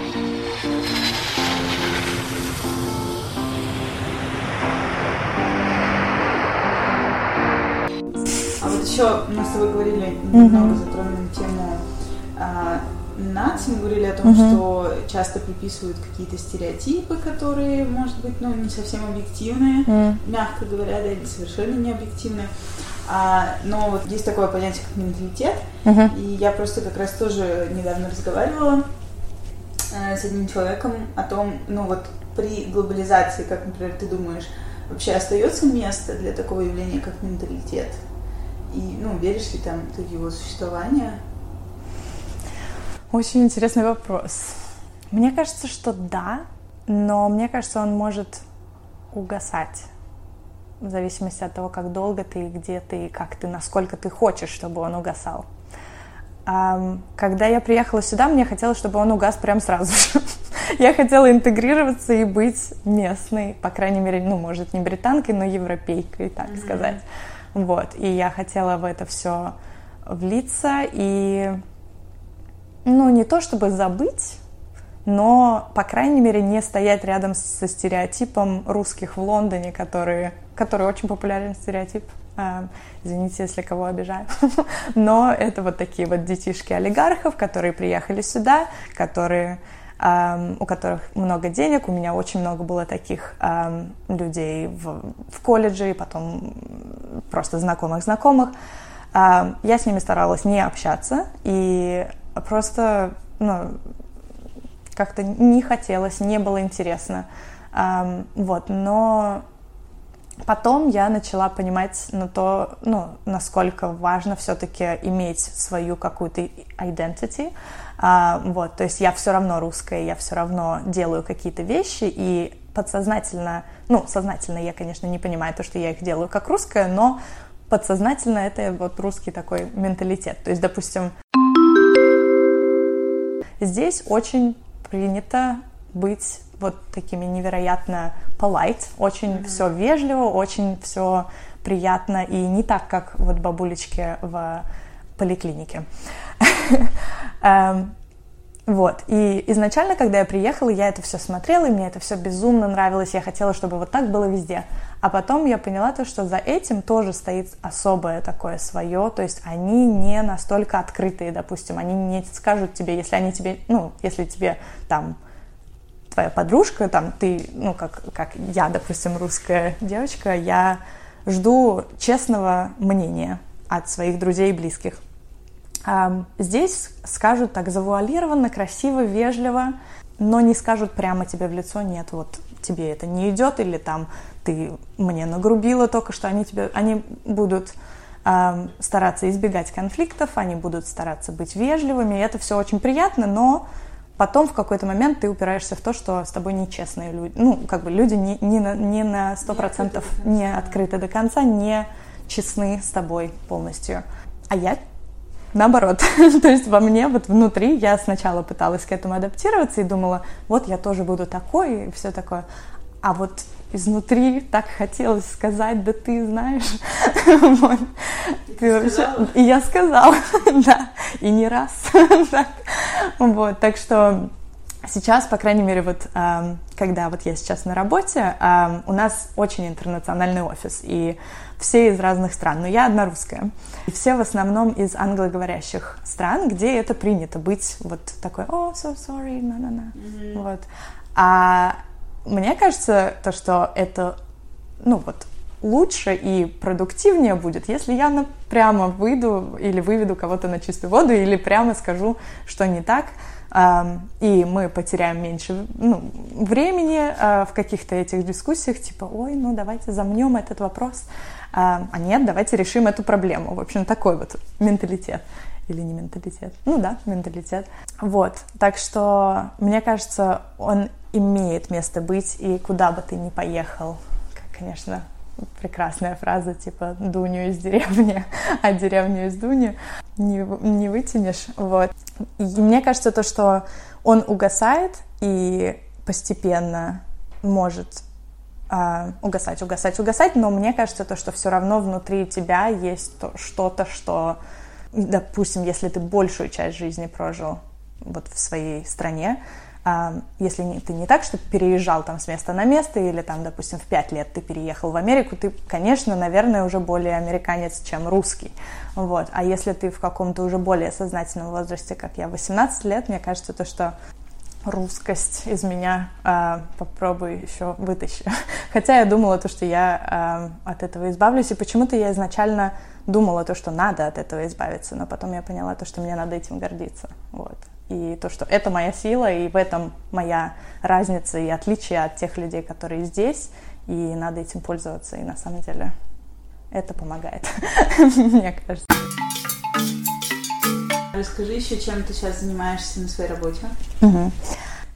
А вот еще мы с тобой говорили, немного затронули тему наций, мы говорили о том, что часто приписывают какие-то стереотипы, которые, может быть, не совсем объективные, мягко говоря, да, или совершенно не объективные. Но вот есть такое понятие, как менталитет, и я просто как раз тоже недавно разговаривала с одним человеком о том, вот при глобализации, как, например, ты думаешь, вообще остается место для такого явления, как менталитет? И, веришь ли ты в его существование? Очень интересный вопрос. Мне кажется, что да, но мне кажется, он может угасать в зависимости от того, как долго ты, где ты, как ты, насколько ты хочешь, чтобы он угасал. Когда я приехала сюда, мне хотелось, чтобы он угас прям сразу же. Я хотела интегрироваться и быть местной, по крайней мере, может, не британкой, но европейкой, так сказать. Вот, и я хотела в это все влиться и, не то чтобы забыть, но, по крайней мере, не стоять рядом со стереотипом русских в Лондоне, который очень популярен стереотип. Извините, если кого обижаю. Но это вот такие вот детишки олигархов, которые приехали сюда, у которых много денег. У меня очень много было таких людей в колледже и потом просто знакомых. Я с ними старалась не общаться и просто, как-то не хотелось, не было интересно. Но потом я начала понимать насколько важно все-таки иметь свою какую-то identity. То есть я все равно русская, я все равно делаю какие-то вещи, и подсознательно, сознательно я, конечно, не понимаю то, что я их делаю как русская, но подсознательно это вот русский такой менталитет. То есть, допустим, здесь очень принято быть вот такими невероятно polite, очень все вежливо, очень все приятно, и не так, как вот бабулечки в поликлинике. И изначально, когда я приехала, я это все смотрела, и мне это все безумно нравилось, я хотела, чтобы вот так было везде. А потом я поняла то, что за этим тоже стоит особое такое свое, то есть они не настолько открытые, допустим, они не скажут тебе, если тебе там твоя подружка, там ты, как я, допустим, русская девочка, я жду честного мнения от своих друзей и близких. Здесь скажут так завуалированно, красиво, вежливо, но не скажут прямо тебе в лицо: нет, вот тебе это не идет, или там ты мне нагрубила только что. Они будут стараться избегать конфликтов, они будут стараться быть вежливыми, и это все очень приятно, но потом в какой-то момент ты упираешься в то, что с тобой нечестные люди. Люди не на 100% не открыты до конца, не честны с тобой полностью. А я наоборот. То есть во мне, вот внутри, я сначала пыталась к этому адаптироваться и думала, вот я тоже буду такой и все такое. А вот изнутри так хотелось сказать: да ты знаешь. И я сказала, да, и не раз. Так что сейчас, по крайней мере, вот когда вот я сейчас на работе, у нас очень интернациональный офис, и все из разных стран, но я одна русская. И все в основном из англоговорящих стран, где это принято быть вот такой: oh, so sorry, no. Вот. А мне кажется, то, что это, лучше и продуктивнее будет, если я прямо выйду или выведу кого-то на чистую воду, или прямо скажу, что не так, и мы потеряем меньше времени в каких-то этих дискуссиях, типа: ой, давайте замнем этот вопрос, а нет, давайте решим эту проблему. В общем, такой вот менталитет. Или не менталитет? Менталитет. Так что, мне кажется, он имеет место быть, и куда бы ты ни поехал, конечно, прекрасная фраза, типа: Дуню из деревни, а деревню из Дуни не вытянешь. И мне кажется, то, что он угасает и постепенно может угасать, но мне кажется, то, что все равно внутри тебя есть что-то, что, допустим, если ты большую часть жизни прожил вот в своей стране, если ты не так, что переезжал там с места на место, или там, допустим, в 5 лет ты переехал в Америку, ты, конечно, наверное, уже более американец, чем русский. А если ты в каком-то уже более сознательном возрасте, как я, 18 лет, мне кажется, то, что русскость из меня попробуй еще вытащи. Хотя я думала, то, что я от этого избавлюсь, и почему-то я изначально думала то, что надо от этого избавиться, но потом я поняла то, что мне надо этим гордиться. И то, что это моя сила, и в этом моя разница и отличие от тех людей, которые здесь, и надо этим пользоваться, и на самом деле это помогает, мне кажется. Расскажи еще, чем ты сейчас занимаешься на своей работе.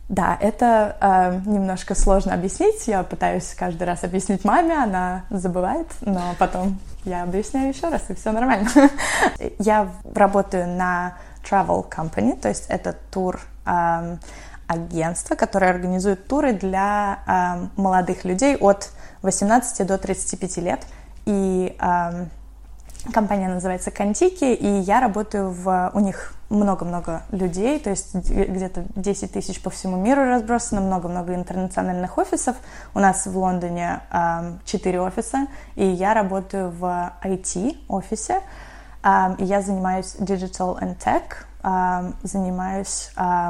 Да, это немножко сложно объяснить. Я пытаюсь каждый раз объяснить маме, она забывает, но потом я объясняю еще раз, и все нормально. Я работаю на travel company, то есть это агентство, которое организует туры для молодых людей от 18 до 35 лет. И компания называется Contiki, и я работаю у них много-много людей, то есть где-то 10 тысяч по всему миру разбросано, много-много интернациональных офисов. У нас в Лондоне 4 офиса, и я работаю в IT-офисе. И я занимаюсь Digital and Tech, занимаюсь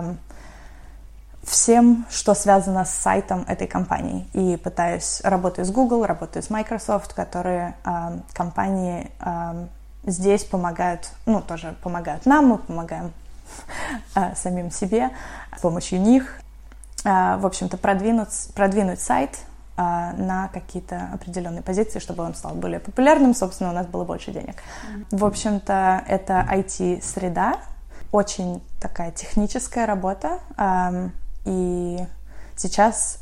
всем, что связано с сайтом этой компании. И работаю с Google, работаю с Microsoft, которые компании здесь помогают, тоже помогают нам, мы помогаем самим себе с помощью них. В общем-то, продвинуть сайт на какие-то определенные позиции, чтобы он стал более популярным, собственно, у нас было больше денег. В общем-то, это IT-среда, очень такая техническая работа, и сейчас,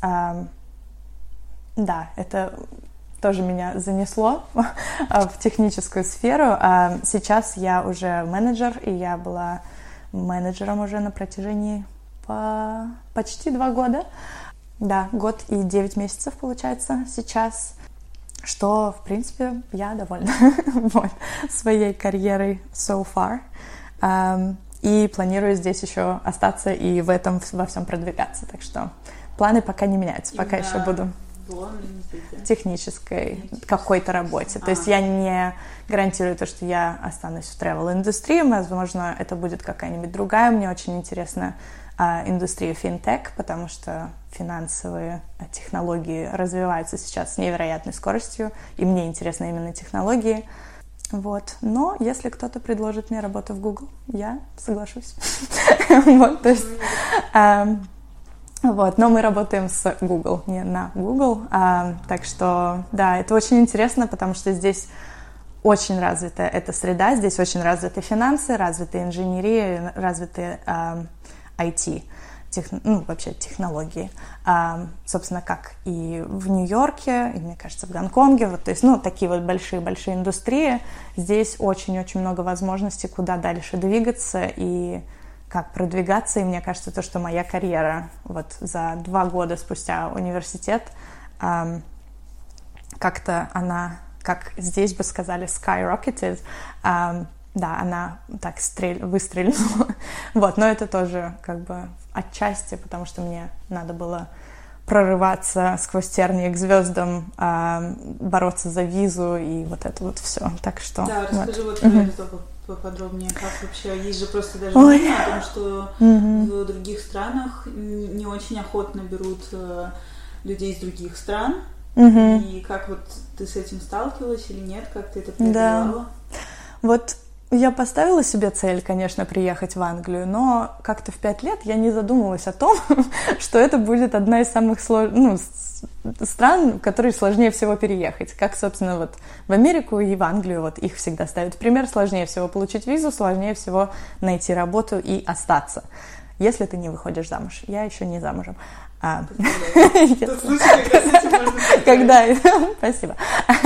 да, это тоже меня занесло в техническую сферу. Сейчас я уже менеджер, и я была менеджером уже на протяжении почти 2 года. Да, 1 год и 9 месяцев получается сейчас, что, в принципе, я довольна своей карьерой so far. И планирую здесь еще остаться и во всем продвигаться. Так что планы пока не меняются, пока еще буду в технической какой-то работе. То есть я не гарантирую то, что я останусь в travel-индустрии. Возможно, это будет какая-нибудь другая. Мне очень интересна индустрия финтех, потому что финансовые технологии развиваются сейчас с невероятной скоростью, и мне интересны именно технологии. Вот. Но если кто-то предложит мне работу в Google, я соглашусь. То есть, но мы работаем с Google, не на Google. Так что, да, это очень интересно, потому что здесь очень развита эта среда, здесь очень развиты финансы, развита инженерия, развиты IT. Вообще технологии. Собственно, как и в Нью-Йорке, и, мне кажется, в Гонконге. То есть, такие вот большие-большие индустрии. Здесь очень-очень много возможностей, куда дальше двигаться и как продвигаться. И мне кажется, то, что моя карьера за 2 года спустя университет, как-то она, как здесь бы сказали, skyrocketed, да, она так выстрелила. Но это тоже как бы отчасти, потому что мне надо было прорываться сквозь тернии к звездам, бороться за визу и вот это вот все. Так что... Да, расскажи про это поподробнее. Как вообще? Есть же просто даже мнение о том, что в других странах не очень охотно берут людей из других стран. И как ты с этим сталкивалась или нет? Как ты это преодолевала? Да. Я поставила себе цель, конечно, приехать в Англию, но как-то в 5 лет я не задумывалась о том, что это будет одна из самых стран, в которые сложнее всего переехать. Как, собственно, в Америку и в Англию их всегда ставят в пример. Сложнее всего получить визу, сложнее всего найти работу и остаться, если ты не выходишь замуж. Я еще не замужем. Когда? Спасибо.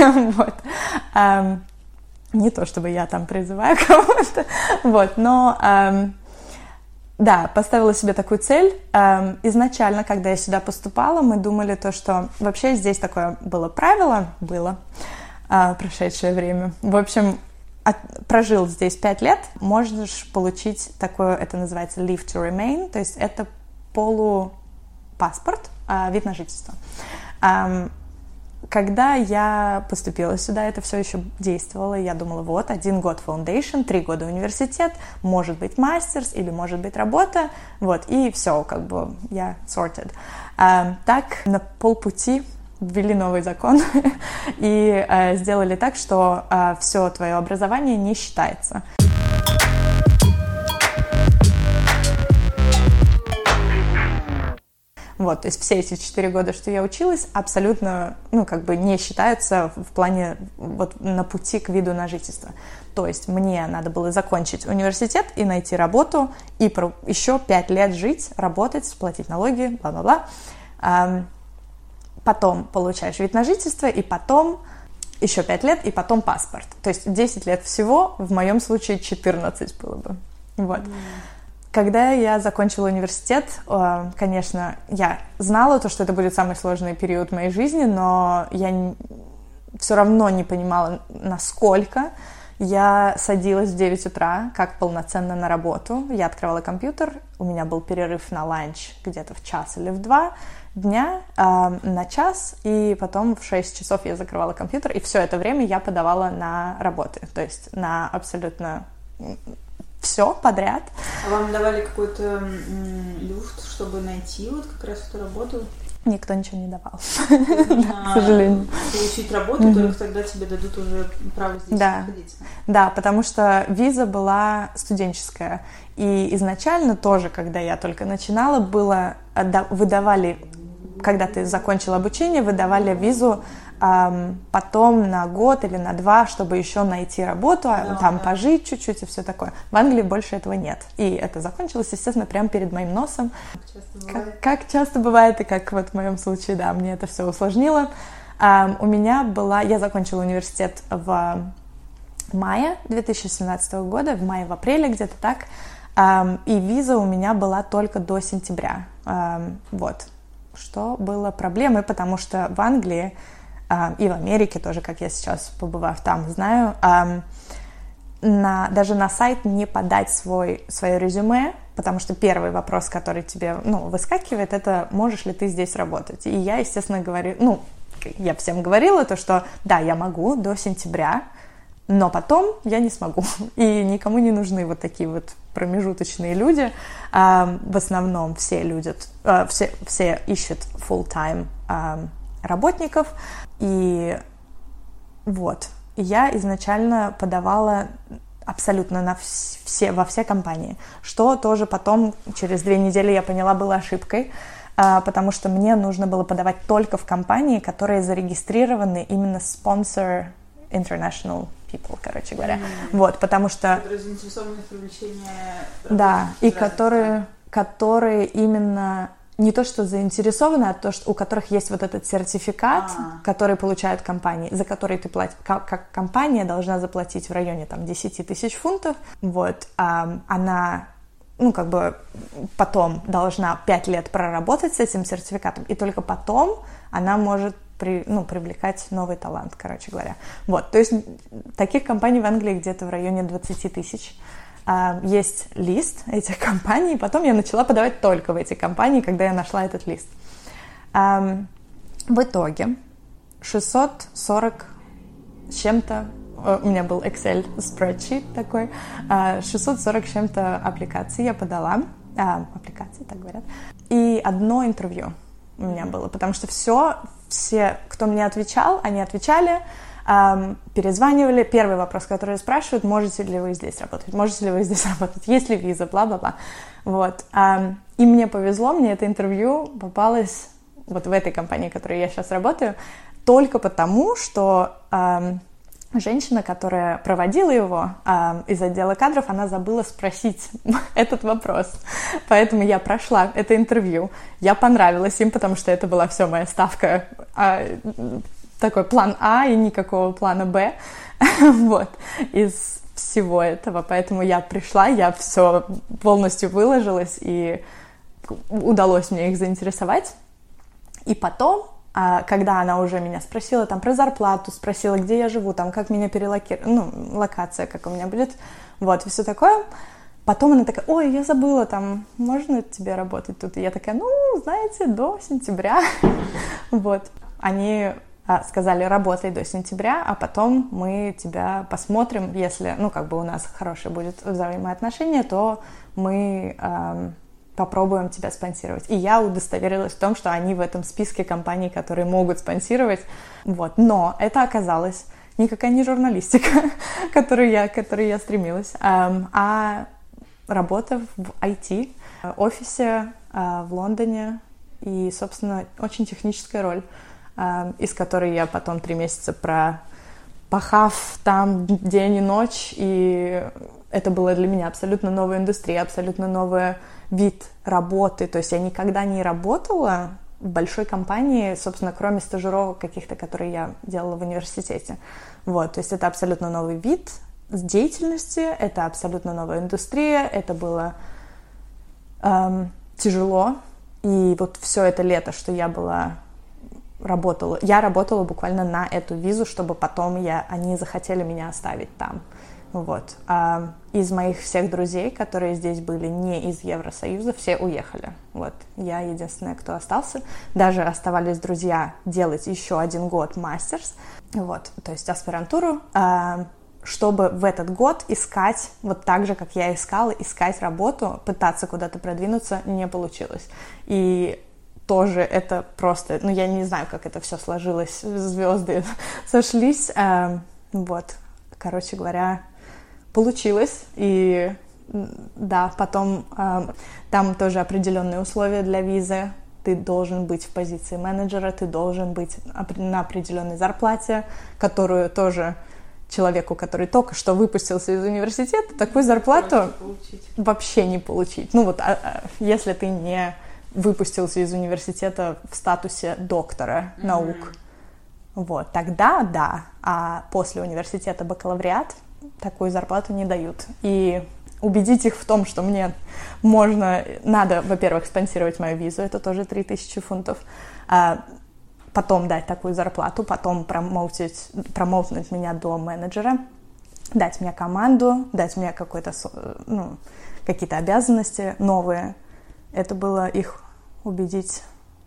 Не то, чтобы я там призываю кого-то, но, да, поставила себе такую цель. Изначально, когда я сюда поступала, мы думали то, что вообще здесь такое было правило, прошедшее время. В общем, прожил здесь 5 лет, можешь получить такое, это называется leave to remain, то есть это полупаспорт, вид на жительство. Когда я поступила сюда, это все еще действовало, и я думала, 1 год foundation, 3 года университет, может быть мастерс или может быть работа, и все, я sorted. Так, на полпути ввели новый закон и сделали так, что все твое образование не считается. Вот, то есть все эти 4 года, что я училась, абсолютно, ну, как бы не считаются в плане вот на пути к виду на жительство. То есть мне надо было закончить университет и найти работу, и еще 5 лет жить, работать, платить налоги, бла-бла-бла. Потом получаешь вид на жительство, и потом еще 5 лет, и потом паспорт. То есть 10 лет всего, в моем случае 14 было бы. Вот. Когда я закончила университет, конечно, я знала то, что это будет самый сложный период моей жизни, но я все равно не понимала, насколько. Я садилась в 9 утра, как полноценно на работу. Я открывала компьютер, у меня был перерыв на ланч где-то в 1 или в 2 дня на час, и потом в 6 часов я закрывала компьютер, и все это время я подавала на работы, то есть на абсолютно все подряд. А вам давали какой-то люфт, чтобы найти вот как раз эту работу? Никто ничего не давал, к сожалению. Получить работу, только тогда тебе дадут уже право здесь находиться. Да, потому что виза была студенческая. И изначально тоже, когда я только начинала, выдавали, когда ты закончил обучение, выдавали визу потом на год или на 2, чтобы еще найти работу, пожить чуть-чуть и все такое. В Англии больше этого нет. И это закончилось, естественно, прямо перед моим носом. Как часто бывает, и как вот в моем случае, да, мне это все усложнило. Я закончила университет в мае 2017 года, в мае-апреле где-то так, и виза у меня была только до сентября. Вот. Что было проблемой, потому что в Англии и в Америке тоже, как я сейчас, побывав там, знаю, даже на сайт не подать свое резюме, потому что первый вопрос, который тебе выскакивает, это можешь ли ты здесь работать. И я, естественно, говорю, я всем говорила то, что да, я могу до сентября, но потом я не смогу. И никому не нужны вот такие вот промежуточные люди. В основном все ищут full-time работников. И вот. Я изначально подавала абсолютно во все компании, что тоже потом, через 2 недели я поняла, было ошибкой, потому что мне нужно было подавать только в компании, которые зарегистрированы именно sponsor international people, короче говоря. Вот, потому что... Которые заинтересованы в привлечении... Да, и которые именно... Не то, что заинтересованы, а то, что у которых есть вот этот сертификат, который получают компании, за который ты платишь, как компания должна заплатить в районе 10 тысяч фунтов. Вот, она, потом должна 5 лет проработать с этим сертификатом, и только потом она может привлекать новый талант, короче говоря. Вот, то есть таких компаний в Англии где-то в районе 20 тысяч. Есть лист этих компаний, и потом я начала подавать только в эти компании, когда я нашла этот лист. В итоге 640 с чем-то, у меня был Excel spreadsheet такой, 640 с чем-то аппликаций я подала, аппликации, так говорят, и одно интервью у меня было, потому что все, кто мне отвечал, они отвечали, перезванивали. Первый вопрос, который спрашивают: можете ли вы здесь работать, есть ли виза, бла-бла-бла. Вот. И мне повезло, мне это интервью попалось вот в этой компании, в которой я сейчас работаю, только потому, что женщина, которая проводила его из отдела кадров, она забыла спросить этот вопрос. Поэтому я прошла это интервью. Я понравилась им, потому что это была все моя ставка, такой план А и никакого плана Б, вот, из всего этого. Поэтому я пришла, я все полностью выложилась, и удалось мне их заинтересовать. И потом, когда она уже меня спросила про зарплату, спросила, где я живу, как меня перелокировать, локация, как у меня будет, вот, и все такое. Потом она такая: ой, я забыла, можно тебе работать тут? И я такая: знаете, до сентября. Вот, они сказали: работай до сентября, а потом мы тебя посмотрим, если, у нас хорошие будут взаимоотношения, то мы попробуем тебя спонсировать. И я удостоверилась в том, что они в этом списке компаний, которые могут спонсировать. Вот. Но это оказалось никакая не журналистика, к которой я стремилась, а работа в IT, офисе в Лондоне, и, собственно, очень техническая роль, из которой я потом 3 месяца пропахав там день и ночь, и это была для меня абсолютно новая индустрия, абсолютно новый вид работы. То есть я никогда не работала в большой компании, собственно, кроме стажировок каких-то, которые я делала в университете. Вот, то есть это абсолютно новый вид деятельности, это абсолютно новая индустрия, это было тяжело. И вот все это лето, что я работала буквально на эту визу, чтобы потом они захотели меня оставить там. Вот. А из моих всех друзей, которые здесь были не из Евросоюза, все уехали. Вот. Я единственная, кто остался. Даже оставались друзья делать еще 1 год мастерс, вот, то есть аспирантуру, чтобы в этот год искать, вот так же, как я искала, искать работу, пытаться куда-то продвинуться, не получилось. И тоже это просто, я не знаю, как это все сложилось, звезды сошлись, вот, короче говоря, получилось, и да, потом там тоже определенные условия для визы, ты должен быть в позиции менеджера, ты должен быть на определенной зарплате, которую тоже человеку, который только что выпустился из университета, такую зарплату вообще не получить. Если ты не выпустился из университета в статусе доктора наук, вот, тогда да, а после университета бакалавриат такую зарплату не дают. И убедить их в том, что мне надо, во-первых, спонсировать мою визу, это тоже 3000 фунтов, потом дать такую зарплату, потом промоутнуть меня до менеджера, дать мне команду, дать мне какие-то обязанности новые. Это было их убедить.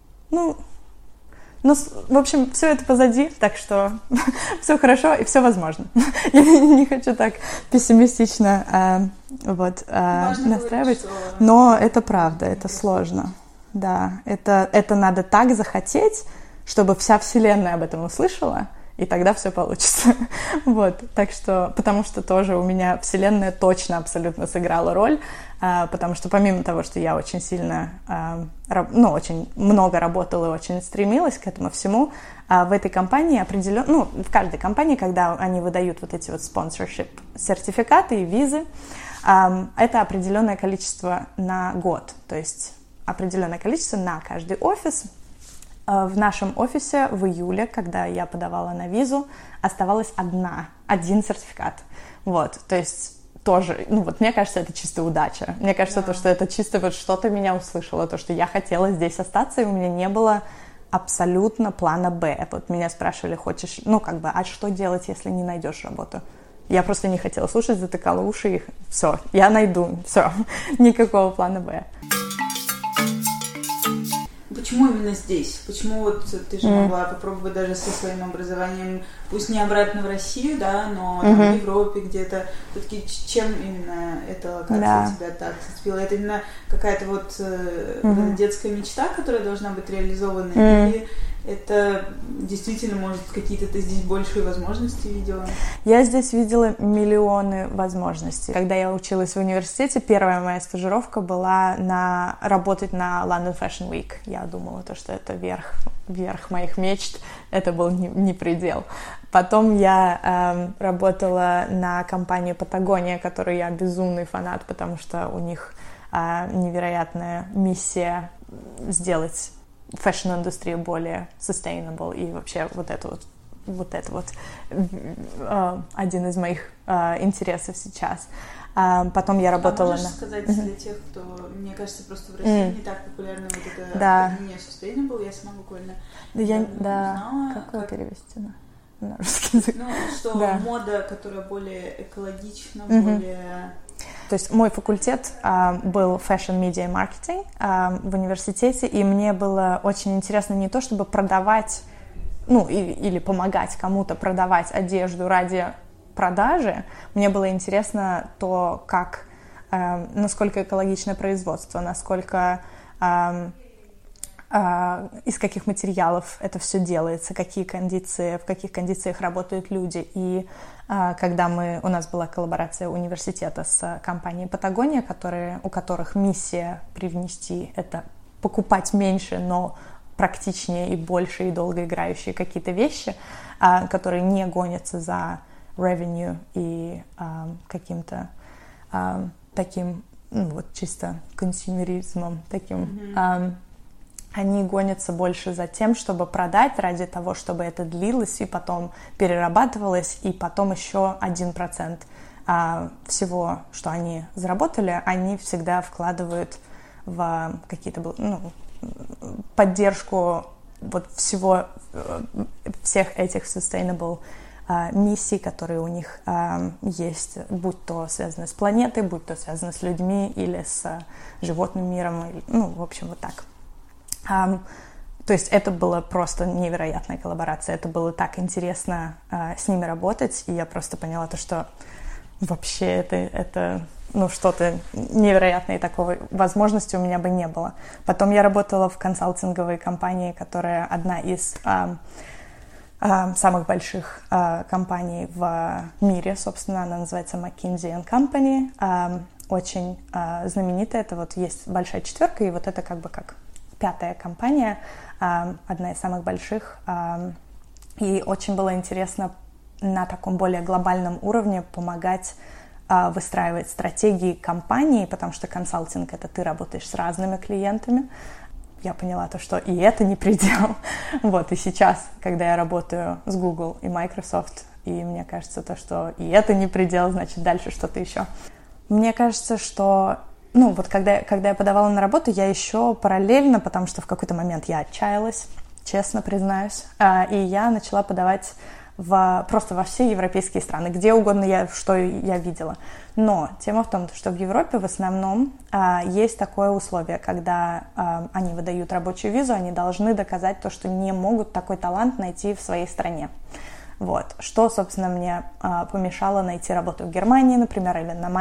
В общем, все это позади, так что все хорошо и все возможно. Я не хочу так пессимистично настраивать, но это правда, это сложно. Да, это надо так захотеть, чтобы вся вселенная об этом услышала, и тогда все получится. Вот, так что, потому что тоже у меня вселенная точно абсолютно сыграла роль, потому что помимо того, что я очень сильно, очень много работала и очень стремилась к этому всему, в этой компании определенно, в каждой компании, когда они выдают вот эти вот sponsorship сертификаты и визы, это определенное количество на год, то есть определенное количество на каждый офис. В нашем офисе в июле, когда я подавала на визу, оставалось один сертификат. Вот, то есть тоже, мне кажется, это чисто удача. Мне кажется, что это чисто вот что-то меня услышало, то, что я хотела здесь остаться, и у меня не было абсолютно плана «Б». Вот меня спрашивали, хочешь, а что делать, если не найдешь работу? Я просто не хотела слушать, затыкала уши, и все, я найду, все, никакого плана «Б». Почему именно здесь? Почему ты же могла попробовать даже со своим образованием, пусть не обратно в Россию, да, но там, в Европе где-то, все-таки чем именно эта локация тебя так зацепила? Это именно какая-то детская мечта, которая должна быть реализована, или это действительно, может, какие-то ты здесь большие возможности видела? Я здесь видела миллионы возможностей. Когда я училась в университете, первая моя стажировка была работать на London Fashion Week. Я думала, что это верх моих мечт, это был не предел. Потом я работала на компанию Patagonia, которой я безумный фанат, потому что у них невероятная миссия сделать фэшн-индустрию более sustainable, и вообще вот это один из моих интересов сейчас. Потом я работала можешь сказать для тех, кто, мне кажется, просто в России не так популярно вот это не sustainable, я сама буквально узнала, как его перевести на русский язык? Мода, которая более экологична, более... То есть мой факультет был Fashion Media Marketing в университете, и мне было очень интересно не то, чтобы продавать, или помогать кому-то продавать одежду ради продажи. Мне было интересно то, насколько экологичное производство, насколько из каких материалов это все делается, в каких кондициях работают люди. И когда у нас была коллаборация университета с компанией Patagonia, у которых миссия привнести это покупать меньше, но практичнее и больше, и долгоиграющие какие-то вещи, которые не гонятся за revenue и каким-то таким, вот чисто консюмеризмом таким. Они гонятся больше за тем, чтобы продать ради того, чтобы это длилось и потом перерабатывалось, и потом еще 1% всего, что они заработали, они всегда вкладывают в какие-то поддержку вот всех этих sustainable миссий, которые у них есть, будь то связано с планетой, будь то связано с людьми или с животным миром, в общем, вот так. То есть это была просто невероятная коллаборация, это было так интересно с ними работать, и я просто поняла то, что вообще это что-то невероятное, и такой возможности у меня бы не было. Потом я работала в консалтинговой компании, которая одна из самых больших компаний в мире, собственно, она называется McKinsey & Company, очень знаменитая, это вот есть большая четверка, и вот это как бы как 5-я компания, одна из самых больших, и очень было интересно на таком более глобальном уровне помогать выстраивать стратегии компании, потому что консалтинг — это ты работаешь с разными клиентами. Я поняла то, что и это не предел. Вот, и сейчас, когда я работаю с Google и Microsoft, и мне кажется то, что и это не предел, значит, дальше что-то еще. Мне кажется, что вот когда я подавала на работу, я еще параллельно, потому что в какой-то момент я отчаялась, честно признаюсь, и я начала подавать просто во все европейские страны, где угодно что я видела. Но тема в том, что в Европе в основном есть такое условие, когда они выдают рабочую визу, они должны доказать то, что не могут такой талант найти в своей стране. Вот. Что, собственно, мне помешало найти работу в Германии, например, или на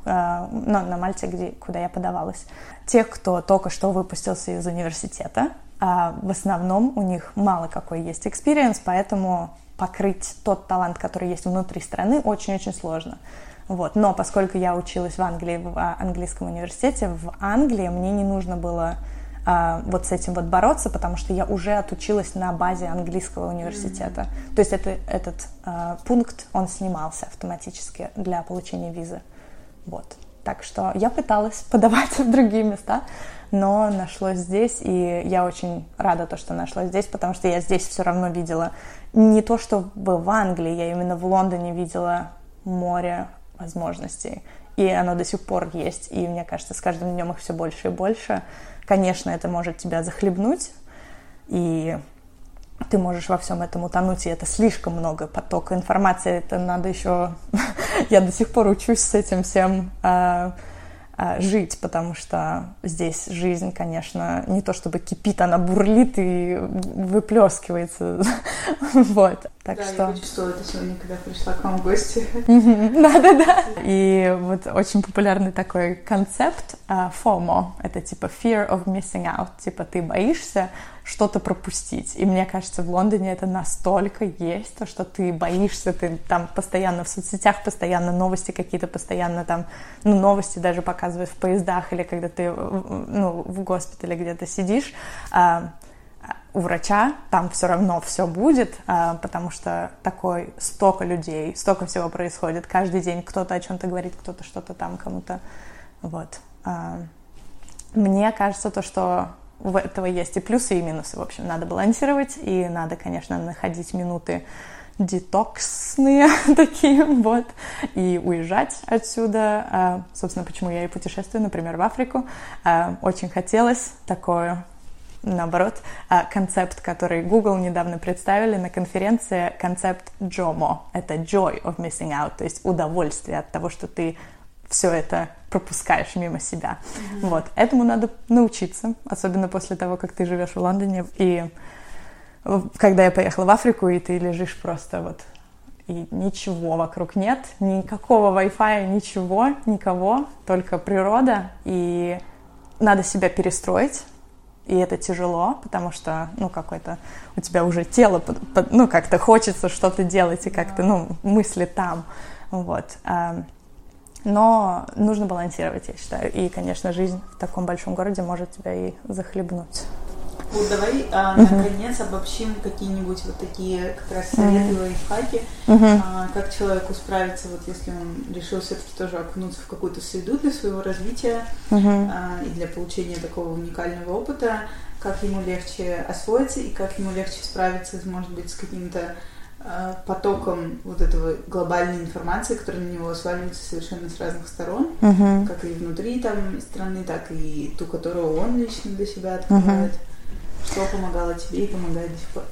Мальте, куда я подавалась. Тех, кто только что выпустился из университета, в основном у них мало какой есть experience, поэтому покрыть тот талант, который есть внутри страны, очень-очень сложно. Вот. Но поскольку я училась в Англии, в английском университете, в Англии мне не нужно было вот с этим вот бороться, потому что я уже отучилась на базе английского университета. То есть этот пункт, он снимался автоматически для получения визы. Вот. Так что я пыталась подавать в другие места, но нашлось здесь, и я очень рада, что нашлось здесь, потому что я здесь все равно видела не то, что в Англии, я именно в Лондоне видела море возможностей, и оно до сих пор есть, и мне кажется, с каждым днем их все больше и больше. Конечно, это может тебя захлебнуть, и ты можешь во всем этом утонуть, и это слишком много потока информации, это надо еще... Я до сих пор учусь с этим всем жить, потому что здесь жизнь, конечно, не то чтобы кипит, она бурлит и выплескивается. Вот. Так да, что... я почувствовала это сегодня, когда пришла к вам в гости. Да-да-да. И вот очень популярный такой концепт FOMO. Это типа fear of missing out. Типа ты боишься что-то пропустить. И мне кажется, в Лондоне это настолько есть, то, что ты боишься, ты там постоянно в соцсетях, постоянно новости какие-то, постоянно там, новости даже показывают в поездах, или когда ты, в госпитале где-то сидишь, у врача там все равно все будет, потому что столько людей, столько всего происходит. Каждый день кто-то о чем-то говорит, кто-то что-то там кому-то. Вот. Мне кажется, то, что у этого есть и плюсы, и минусы. В общем, надо балансировать, и надо, конечно, находить минуты детоксные такие, вот, и уезжать отсюда. Собственно, почему я и путешествую, например, в Африку. Очень хотелось такое, наоборот, концепт, который Google недавно представили на конференции, концепт JOMO. Это Joy of Missing Out, то есть удовольствие от того, что ты все это пропускаешь мимо себя. Mm-hmm. Вот. Этому надо научиться, особенно после того, как ты живешь в Лондоне. И когда я поехала в Африку, и ты лежишь просто вот, и ничего вокруг нет, никакого Wi-Fi, ничего, никого, только природа, и надо себя перестроить, и это тяжело, потому что, какое-то у тебя уже тело, как-то хочется что-то делать, и как-то, мысли там, вот. Но нужно балансировать, я считаю. И, конечно, жизнь в таком большом городе может тебя и захлебнуть. Вот давай, наконец, обобщим какие-нибудь вот такие как раз советы и лайфхаки, как человеку справиться, вот если он решил все-таки тоже окунуться в какую-то среду для своего развития и для получения такого уникального опыта, как ему легче освоиться и как ему легче справиться, может быть, с каким-то потоком вот этого глобальной информации, которая на него сваливается совершенно с разных сторон, как и внутри там страны, так и ту, которую он лично для себя открывает. Что помогало тебе и помогает до сих пор?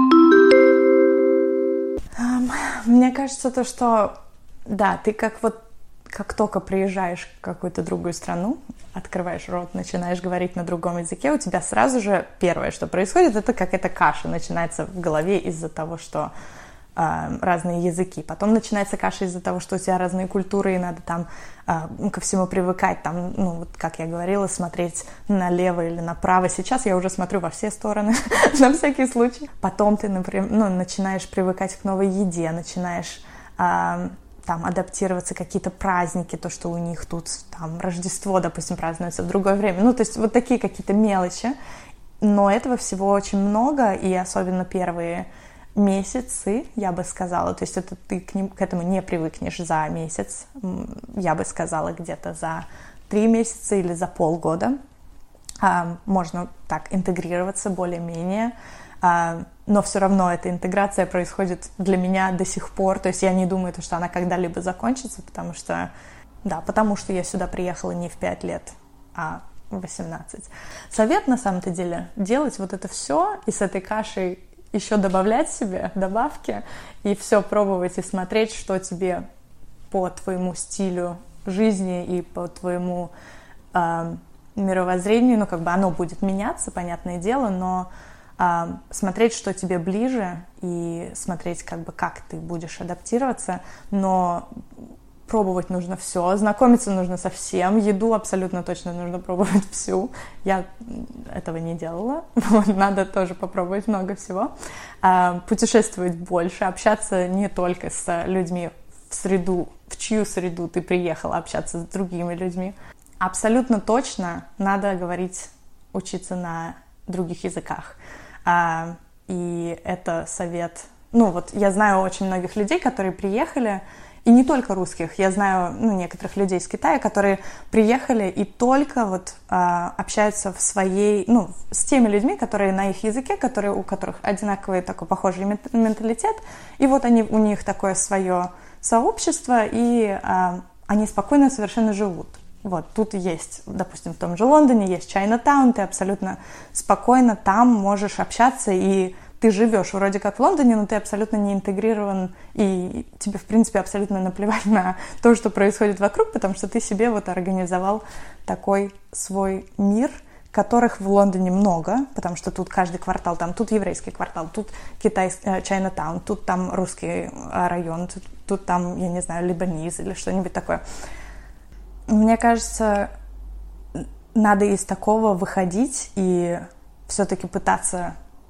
Мне кажется, то, что да, ты как только приезжаешь в какую-то другую страну, открываешь рот, начинаешь говорить на другом языке, у тебя сразу же первое, что происходит, это какая-то каша начинается в голове из-за того, что разные языки. Потом начинается каша из-за того, что у тебя разные культуры, и надо там ко всему привыкать, там, ну, вот как я говорила, смотреть налево или направо. Сейчас я уже смотрю во все стороны, на всякий случай. Потом ты, например, начинаешь привыкать к новой еде, начинаешь там адаптироваться, какие-то праздники, то, что у них тут там Рождество, допустим, празднуется в другое время. Ну, то есть вот такие какие-то мелочи. Но этого всего очень много, и особенно первые месяцы, я бы сказала, то есть это ты к этому не привыкнешь за месяц, я бы сказала, где-то за 3 месяца или за полгода. Можно так интегрироваться более-менее, но все равно эта интеграция происходит для меня до сих пор, то есть я не думаю, что она когда-либо закончится, потому что я сюда приехала не в 5 лет, а в 18. Совет, на самом-то деле, делать вот это все и с этой кашей еще добавлять себе добавки и все пробовать и смотреть, что тебе по твоему стилю жизни и по твоему мировоззрению, ну, как бы оно будет меняться, понятное дело, но смотреть, что тебе ближе, и смотреть, как ты будешь адаптироваться, но пробовать нужно все, знакомиться нужно со всем, еду абсолютно точно нужно пробовать всю. Я этого не делала, надо тоже попробовать много всего. Путешествовать больше, общаться не только с людьми в чью среду ты приехала, общаться с другими людьми. Абсолютно точно надо учиться на других языках. И это совет. Ну вот я знаю очень многих людей, которые приехали, и не только русских, я знаю некоторых людей из Китая, которые приехали и только общаются с теми людьми, которые на их языке, у которых одинаковый такой похожий менталитет, и вот у них такое свое сообщество, и они спокойно совершенно живут. Вот, тут есть, допустим, в том же Лондоне есть Чайнатаун, ты абсолютно спокойно там можешь общаться, и ты живешь вроде как в Лондоне, но ты абсолютно не интегрирован, и тебе, в принципе, абсолютно наплевать на то, что происходит вокруг, потому что ты себе организовал такой свой мир, которых в Лондоне много, потому что тут каждый квартал, тут еврейский квартал, тут Чайнатаун, тут там русский район, тут там, я не знаю, либаниз или что-нибудь такое. Мне кажется, надо из такого выходить и все-таки пытаться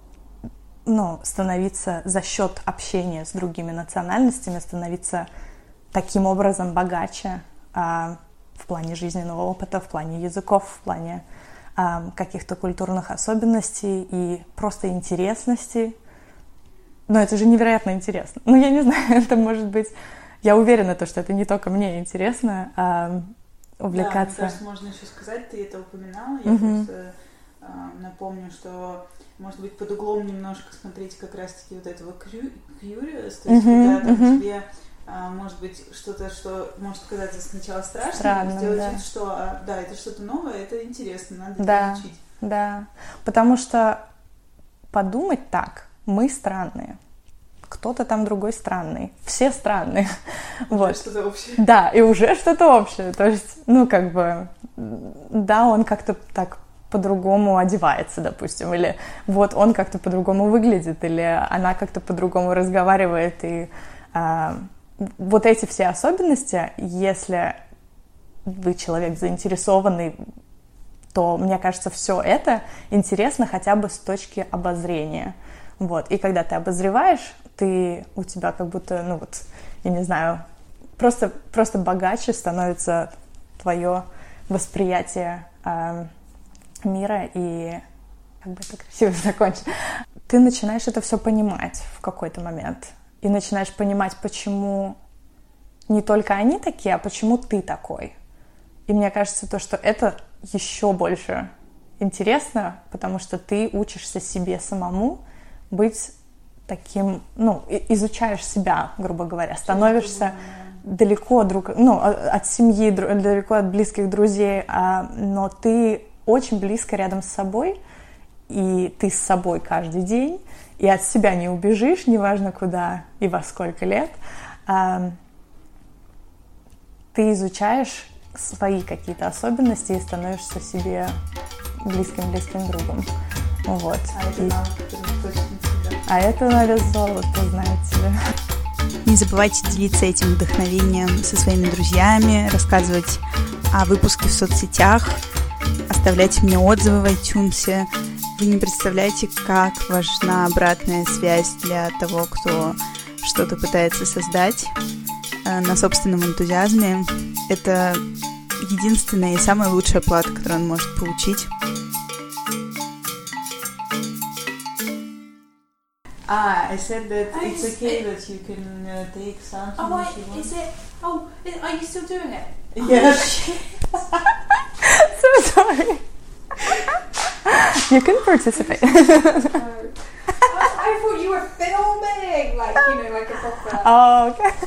становиться за счет общения с другими национальностями, становиться таким образом богаче в плане жизненного опыта, в плане языков, в плане каких-то культурных особенностей и просто интересностей. Но это же невероятно интересно. Я не знаю, это может быть... Я уверена, что это не только мне интересно увлекаться. Да, мне кажется, можно еще сказать, ты это упоминала, я просто напомню, что может быть под углом немножко смотреть как раз-таки вот этого curious, то есть когда там тебе может быть что-то, что может казаться сначала страшным, сделать вид, что это что-то новое, это интересно, надо это изучить. Да, потому что подумать так, мы странные. Кто-то там другой странный. Все странные. Вот. Что-то общее. Да, и уже что-то общее. То есть, он как-то так по-другому одевается, допустим, или вот он как-то по-другому выглядит, или она как-то по-другому разговаривает. И вот эти все особенности, если вы человек заинтересованный, то, мне кажется, все это интересно хотя бы с точки обозрения. Вот. И когда ты обозреваешь, у тебя как будто, я не знаю, просто богаче становится твое восприятие мира, и как бы это красиво закончить. Ты начинаешь это все понимать в какой-то момент. И начинаешь понимать, почему не только они такие, а почему ты такой. И мне кажется, то, что это еще больше интересно, потому что ты учишься себе самому быть таким, изучаешь себя, грубо говоря, становишься далеко от семьи, далеко от близких друзей, но ты очень близко рядом с собой, и ты с собой каждый день, и от себя не убежишь, неважно куда и во сколько лет. Ты изучаешь свои какие-то особенности и становишься себе близким другом. Вот. А это на вес золота, знаете ли. Не забывайте делиться этим вдохновением со своими друзьями, рассказывать о выпуске в соцсетях, оставлять мне отзывы в iTunes. Вы не представляете, как важна обратная связь для того, кто что-то пытается создать на собственном энтузиазме. Это единственная и самая лучшая плата, которую он может получить. I said that it's okay that you can take something if you want. Is it? Oh, are you still doing it? Yes. So sorry. You can participate. I thought you were filming, like a proper... Oh, okay.